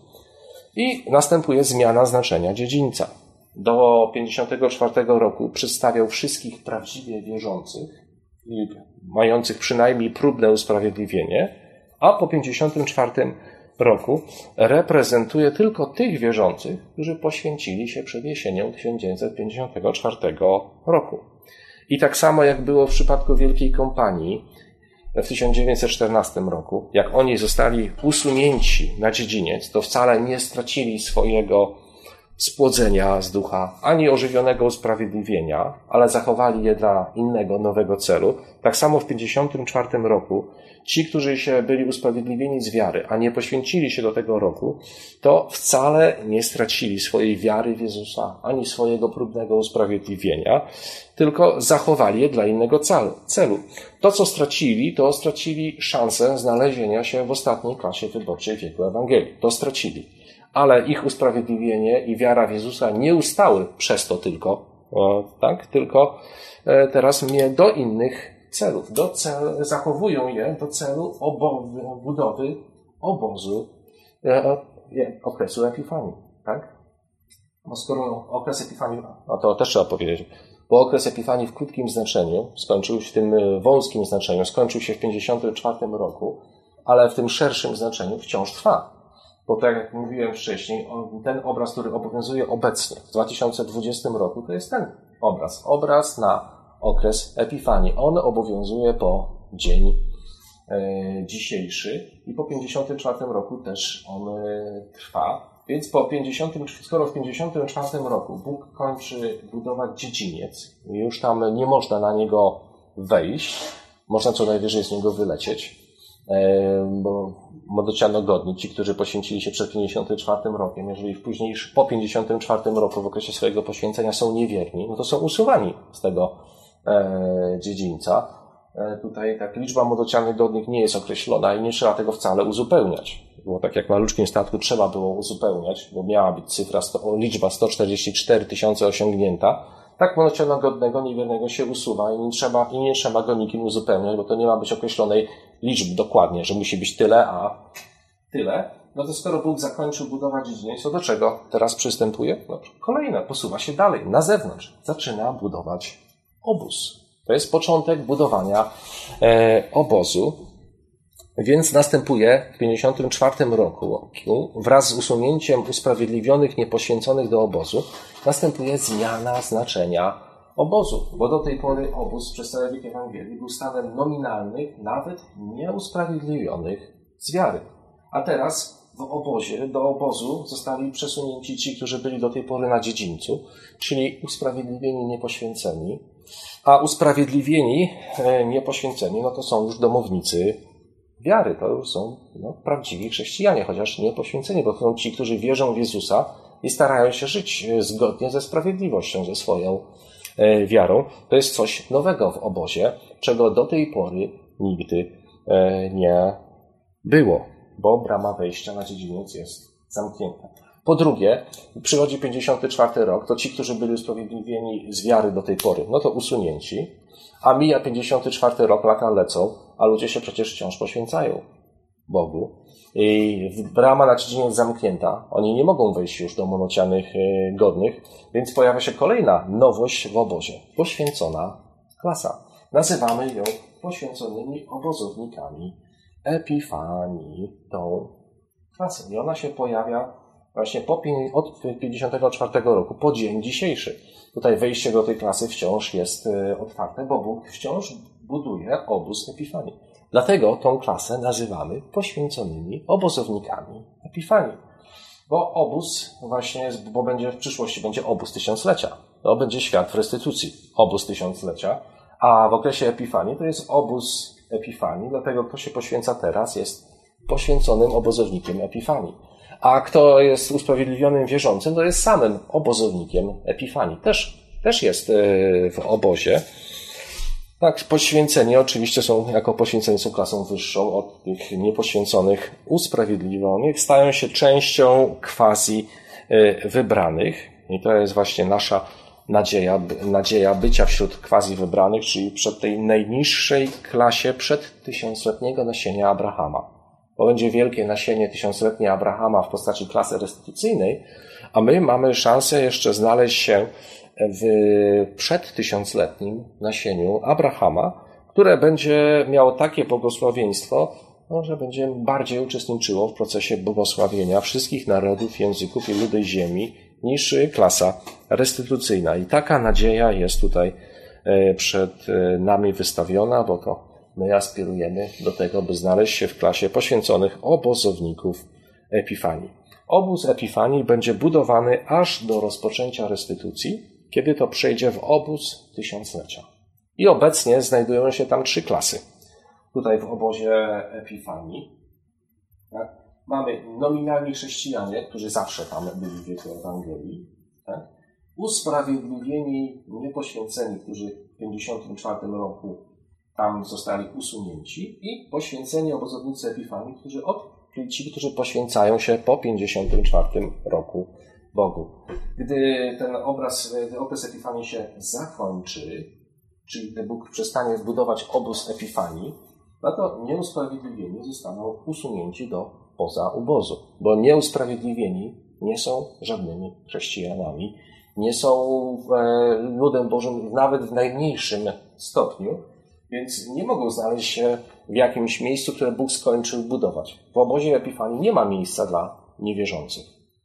I następuje zmiana znaczenia dziedzińca. Do pięćdziesiątego czwartego roku przedstawiał wszystkich prawdziwie wierzących i mających przynajmniej próbne usprawiedliwienie, a po pięćdziesiątym czwartym roku reprezentuje tylko tych wierzących, którzy poświęcili się przed jesienią tysiąc dziewięćset pięćdziesiątego czwartego roku. I tak samo jak było w przypadku Wielkiej Kompanii w tysiąc dziewięćset czternastym roku, jak oni zostali usunięci na dziedziniec, to wcale nie stracili swojego spłodzenia z ducha, ani ożywionego usprawiedliwienia, ale zachowali je dla innego, nowego celu. Tak samo w pięćdziesiątym czwartym roku ci, którzy się byli usprawiedliwieni z wiary, a nie poświęcili się do tego roku, to wcale nie stracili swojej wiary w Jezusa, ani swojego próbnego usprawiedliwienia, tylko zachowali je dla innego celu. To, co stracili, to stracili szansę znalezienia się w ostatniej klasie wyborczej wieku Ewangelii. To stracili. Ale ich usprawiedliwienie i wiara w Jezusa nie ustały przez to tylko, tak? Tylko teraz mnie do innych celów. Do cel, zachowują je do celu obo, budowy obozu e, okresu Epifanii. Tak? No skoro okres Epifanii, no to też trzeba powiedzieć, bo okres Epifanii w krótkim znaczeniu skończył się, w tym wąskim znaczeniu, skończył się w pięćdziesiątym czwartym roku, ale w tym szerszym znaczeniu wciąż trwa. Bo tak jak mówiłem wcześniej, ten obraz, który obowiązuje obecnie w dwa tysiące dwudziestym roku, to jest ten obraz. Obraz na okres Epifanii. On obowiązuje po dzień e, dzisiejszy i po pięćdziesiątym czwartym roku też on e, trwa. Więc po pięćdziesiątym, skoro w pięćdziesiątym czwartym roku Bóg kończy budować dziedziniec, już tam nie można na niego wejść, można co najwyżej z niego wylecieć, e, bo młodocianogodni, ci, którzy poświęcili się przed pięćdziesiątym czwartym rokiem, jeżeli w późniejszym, po pięćdziesiątym czwartym roku w okresie swojego poświęcenia są niewierni, no to są usuwani z tego e, dziedzińca. E, tutaj tak liczba młodocianogodnych nie jest określona i nie trzeba tego wcale uzupełniać. Bo tak jak w maluczkim statku trzeba było uzupełniać, bo miała być cyfra, sto, liczba sto czterdzieści cztery tysiące osiągnięta, tak młodocianogodnego, niewiernego się usuwa i nie trzeba, i nie trzeba go nikim uzupełniać, bo to nie ma być określonej liczby dokładnie, że musi być tyle, a tyle. No to skoro Bóg zakończył budować dziedziniec, to do czego teraz przystępuje? No, kolejne, posuwa się dalej, na zewnątrz. Zaczyna budować obóz. To jest początek budowania e, obozu. Więc następuje w pięćdziesiątym czwartym roku, wraz z usunięciem usprawiedliwionych, niepoświęconych do obozu, następuje zmiana znaczenia obozu, bo do tej pory obóz przez cały wiek Ewangelii był stanem nominalnych, nawet nieusprawiedliwionych z wiary. A teraz w obozie, do obozu zostali przesunięci ci, którzy byli do tej pory na dziedzińcu, czyli usprawiedliwieni, niepoświęceni, a usprawiedliwieni, niepoświęceni, no to są już domownicy wiary, to już są no, prawdziwi chrześcijanie, chociaż nie poświęceni, bo to są ci, którzy wierzą w Jezusa i starają się żyć zgodnie ze sprawiedliwością, ze swoją e, wiarą. To jest coś nowego w obozie, czego do tej pory nigdy e, nie było, bo brama wejścia na dziedziniec jest zamknięta. Po drugie, przychodzi pięćdziesiąty czwarty rok, to ci, którzy byli usprawiedliwieni z wiary do tej pory, no to usunięci, a mija pięćdziesiąty czwarty rok, lata lecą, a ludzie się przecież wciąż poświęcają Bogu. I brama na dziedziniec zamknięta, oni nie mogą wejść już do młodocianych godnych, więc pojawia się kolejna nowość w obozie. Poświęcona klasa. Nazywamy ją poświęconymi obozownikami Epifanii, tą klasę. I ona się pojawia właśnie po, od pięćdziesiątego czwartego roku, po dzień dzisiejszy. Tutaj wejście do tej klasy wciąż jest otwarte, bo Bóg wciąż buduje obóz Epifanii. Dlatego tą klasę nazywamy poświęconymi obozownikami Epifanii. Bo obóz właśnie, jest, bo będzie w przyszłości będzie obóz tysiąclecia. To będzie świat w restytucji, obóz tysiąclecia. A w okresie Epifanii to jest obóz Epifanii, dlatego kto się poświęca teraz jest poświęconym obozownikiem Epifanii. A kto jest usprawiedliwionym wierzącym, to jest samym obozownikiem Epifanii. Też, też jest w obozie. Tak, poświęceni oczywiście są, jako poświęceni są klasą wyższą od tych niepoświęconych, usprawiedliwionych, stają się częścią quasi wybranych. I to jest właśnie nasza nadzieja, nadzieja bycia wśród quasi wybranych, czyli przed tej najniższej klasie, przed tysiącletniego nasienia Abrahama. Bo będzie wielkie nasienie tysiącletnie Abrahama w postaci klasy restytucyjnej, a my mamy szansę jeszcze znaleźć się w przedtysiącletnim nasieniu Abrahama, które będzie miało takie błogosławieństwo, no, że będzie bardziej uczestniczyło w procesie błogosławienia wszystkich narodów, języków i ludów ziemi niż klasa restytucyjna. I taka nadzieja jest tutaj przed nami wystawiona, bo to my aspirujemy do tego, by znaleźć się w klasie poświęconych obozowników Epifanii. Obóz Epifanii będzie budowany aż do rozpoczęcia restytucji, kiedy to przejdzie w obóz tysiąclecia. I obecnie znajdują się tam trzy klasy. Tutaj w obozie Epifanii tak, mamy nominalni chrześcijanie, którzy zawsze tam byli w wieku Ewangelii, tak, usprawiedliwieni, niepoświęceni, którzy w pięćdziesiątym czwartym roku tam zostali usunięci i poświęceni obozownicy Epifanii, którzy od, ci, którzy poświęcają się po pięćdziesiątym czwartym roku Bogu. Gdy ten obraz, gdy okres Epifanii się zakończy, czyli gdy Bóg przestanie budować obóz Epifanii, no to nieusprawiedliwieni zostaną usunięci do poza obozu, bo nieusprawiedliwieni nie są żadnymi chrześcijanami, nie są ludem Bożym nawet w najmniejszym stopniu, więc nie mogą znaleźć się w jakimś miejscu, które Bóg skończył budować. W obozie Epifanii nie ma miejsca dla niewierzących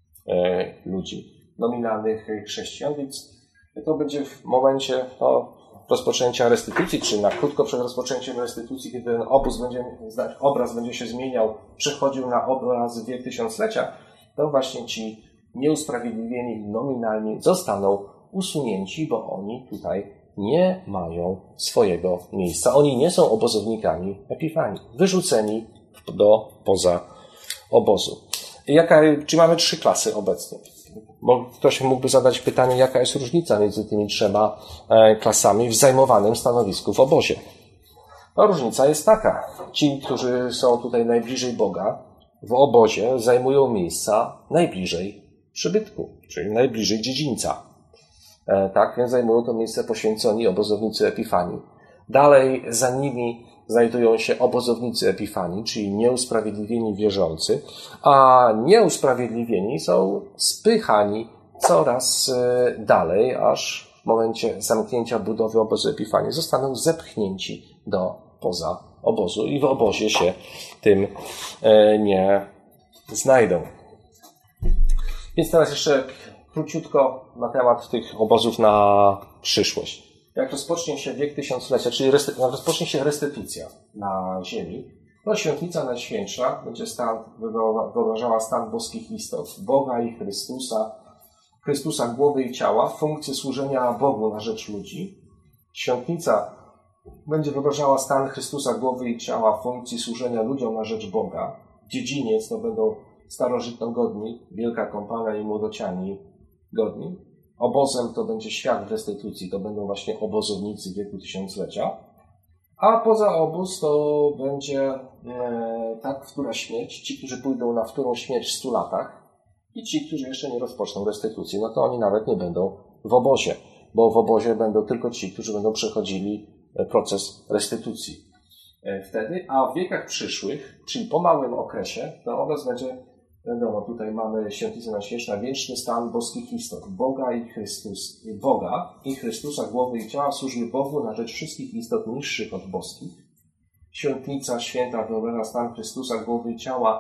ludzi, nominalnych chrześcijan, więc to będzie w momencie no, rozpoczęcia restytucji, czy na krótko przed rozpoczęciem restytucji, kiedy ten obóz będzie, obraz będzie się zmieniał, przechodził na obraz wiek tysiąclecia, to właśnie ci nieusprawiedliwieni nominalni zostaną usunięci, bo oni tutaj nie mają swojego miejsca. Oni nie są obozownikami Epifanii, wyrzuceni do poza obozu. Jaka, czy mamy trzy klasy obecnie? Bo ktoś mógłby zadać pytanie, jaka jest różnica między tymi trzema klasami w zajmowanym stanowisku w obozie. No, różnica jest taka. Ci, którzy są tutaj najbliżej Boga, w obozie zajmują miejsca najbliżej przybytku, czyli najbliżej dziedzińca. Tak, więc zajmują to miejsce poświęconi obozownicy Epifanii. Dalej za nimi znajdują się obozownicy Epifanii, czyli nieusprawiedliwieni wierzący, a nieusprawiedliwieni są spychani coraz dalej, aż w momencie zamknięcia budowy obozu Epifanii zostaną zepchnięci do poza obozu i w obozie się tym nie znajdą. Więc teraz jeszcze króciutko na temat tych obozów na przyszłość. Jak rozpocznie się wiek tysiąclecia, czyli resty, rozpocznie się restytucja na ziemi, to świętnica Najświętsza będzie stan, wyobrażała stan boskich istot, Boga i Chrystusa, Chrystusa głowy i ciała, funkcję służenia Bogu na rzecz ludzi. Świętnica będzie wyobrażała stan Chrystusa głowy i ciała, funkcji służenia ludziom na rzecz Boga. Dziedziniec to będą starożytnogodni, wielka kompania i młodociani godni. Obozem to będzie świat w restytucji, to będą właśnie obozownicy wieku tysiąclecia. A poza obóz to będzie e, ta, która śmierć, ci, którzy pójdą na wtórną śmierć w stu latach i ci, którzy jeszcze nie rozpoczną restytucji, no to oni nawet nie będą w obozie, bo w obozie będą tylko ci, którzy będą przechodzili proces restytucji e, wtedy, a w wiekach przyszłych, czyli po małym okresie, to obraz będzie wiadomo, tutaj mamy świętnicę Najświętszą, wieczny stan boskich istot, Boga i Chrystus, Boga i Chrystusa głowy i ciała służby Bogu na rzecz wszystkich istot niższych od boskich. Świętnica święta wyobraża stan Chrystusa głowy i ciała,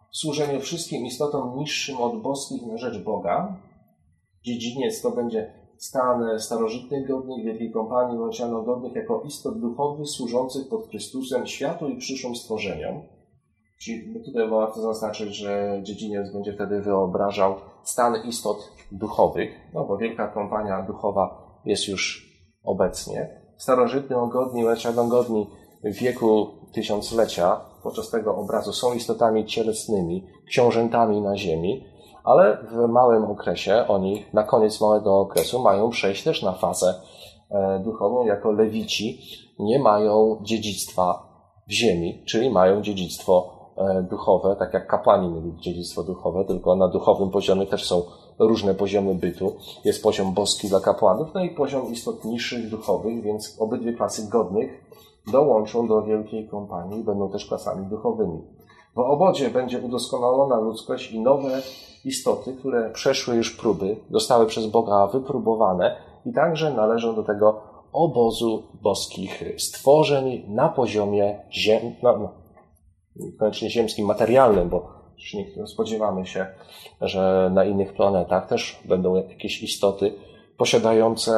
w służeniu wszystkim istotom niższym od boskich na rzecz Boga. Dziedziniec to będzie stan starożytnych godnych, wielkiej kompanii łączano godnych jako istot duchowych służących pod Chrystusem światu i przyszłym stworzeniom. Czyli tutaj warto zaznaczyć, że dziedziniec będzie wtedy wyobrażał stan istot duchowych, no bo wielka kompania duchowa jest już obecnie. Starożytni godni, godni w wieku tysiąclecia podczas tego obrazu są istotami cielesnymi, książętami na ziemi, ale w małym okresie oni, na koniec małego okresu, mają przejść też na fazę duchową. Jako lewici nie mają dziedzictwa w ziemi, czyli mają dziedzictwo duchowe, tak jak kapłani mieli dziedzictwo duchowe, tylko na duchowym poziomie też są różne poziomy bytu. Jest poziom boski dla kapłanów, no i poziom istot niższych duchowych, więc obydwie klasy godnych dołączą do wielkiej kompanii i będą też klasami duchowymi. W obozie będzie udoskonalona ludzkość i nowe istoty, które przeszły już próby, zostały przez Boga wypróbowane i także należą do tego obozu boskich stworzeń na poziomie ziem, no, no, koniecznie ziemskim, materialnym, bo nie spodziewamy się, że na innych planetach też będą jakieś istoty posiadające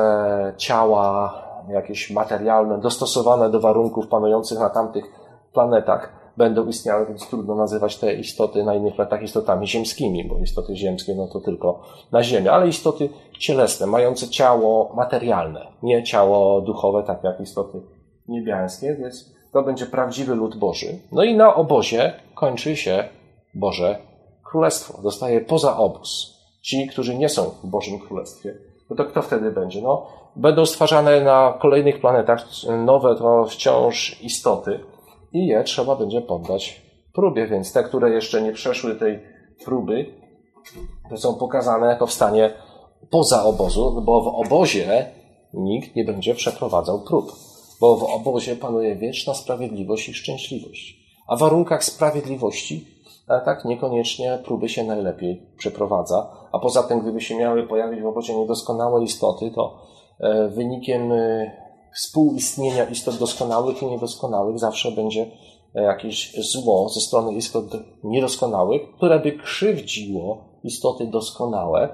ciała jakieś materialne, dostosowane do warunków panujących na tamtych planetach będą istniały, więc trudno nazywać te istoty na innych planetach istotami ziemskimi, bo istoty ziemskie no to tylko na Ziemi, ale istoty cielesne, mające ciało materialne, nie ciało duchowe, tak jak istoty niebiańskie, więc to będzie prawdziwy lud Boży. No i na obozie kończy się Boże Królestwo. Zostaje poza obóz. Ci, którzy nie są w Bożym Królestwie. No to kto wtedy będzie? No, będą stwarzane na kolejnych planetach nowe to wciąż istoty i je trzeba będzie poddać próbie. Więc te, które jeszcze nie przeszły tej próby, to są pokazane jako w stanie poza obozu, bo w obozie nikt nie będzie przeprowadzał prób. Bo w obozie panuje wieczna sprawiedliwość i szczęśliwość. A w warunkach sprawiedliwości tak niekoniecznie próby się najlepiej przeprowadza. A poza tym, gdyby się miały pojawić w obozie niedoskonałe istoty, to wynikiem współistnienia istot doskonałych i niedoskonałych zawsze będzie jakieś zło ze strony istot niedoskonałych, które by krzywdziło istoty doskonałe,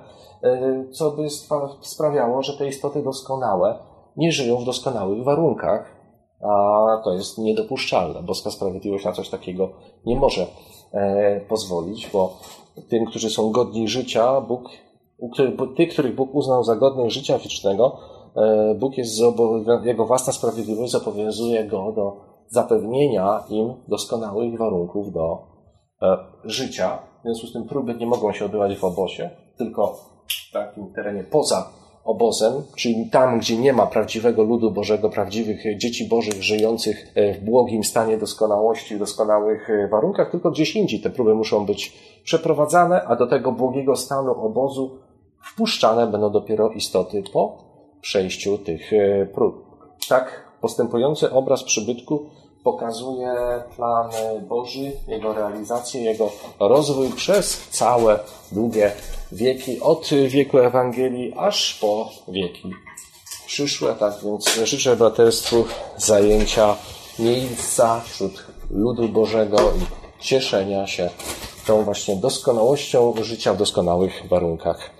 co by sprawiało, że te istoty doskonałe nie żyją w doskonałych warunkach, a to jest niedopuszczalne. Boska sprawiedliwość na coś takiego nie może e, pozwolić, bo tym, którzy są godni życia, Bóg, tych, których Bóg uznał za godnych życia wiecznego, e, Bóg jest, jego własna sprawiedliwość zobowiązuje go do zapewnienia im doskonałych warunków do e, życia. W związku z tym próby nie mogą się odbywać w obozie, tylko w takim terenie poza obozem, czyli tam, gdzie nie ma prawdziwego ludu Bożego, prawdziwych dzieci Bożych żyjących w błogim stanie doskonałości, w doskonałych warunkach, tylko gdzieś indziej te próby muszą być przeprowadzane, a do tego błogiego stanu obozu wpuszczane będą dopiero istoty po przejściu tych prób. Tak postępujący obraz przybytku pokazuje plan Boży, jego realizację, jego rozwój przez całe długie wieki, od wieku Ewangelii aż po wieki przyszłe. Tak więc życzę braterstwu zajęcia miejsca wśród ludu Bożego i cieszenia się tą właśnie doskonałością życia w doskonałych warunkach.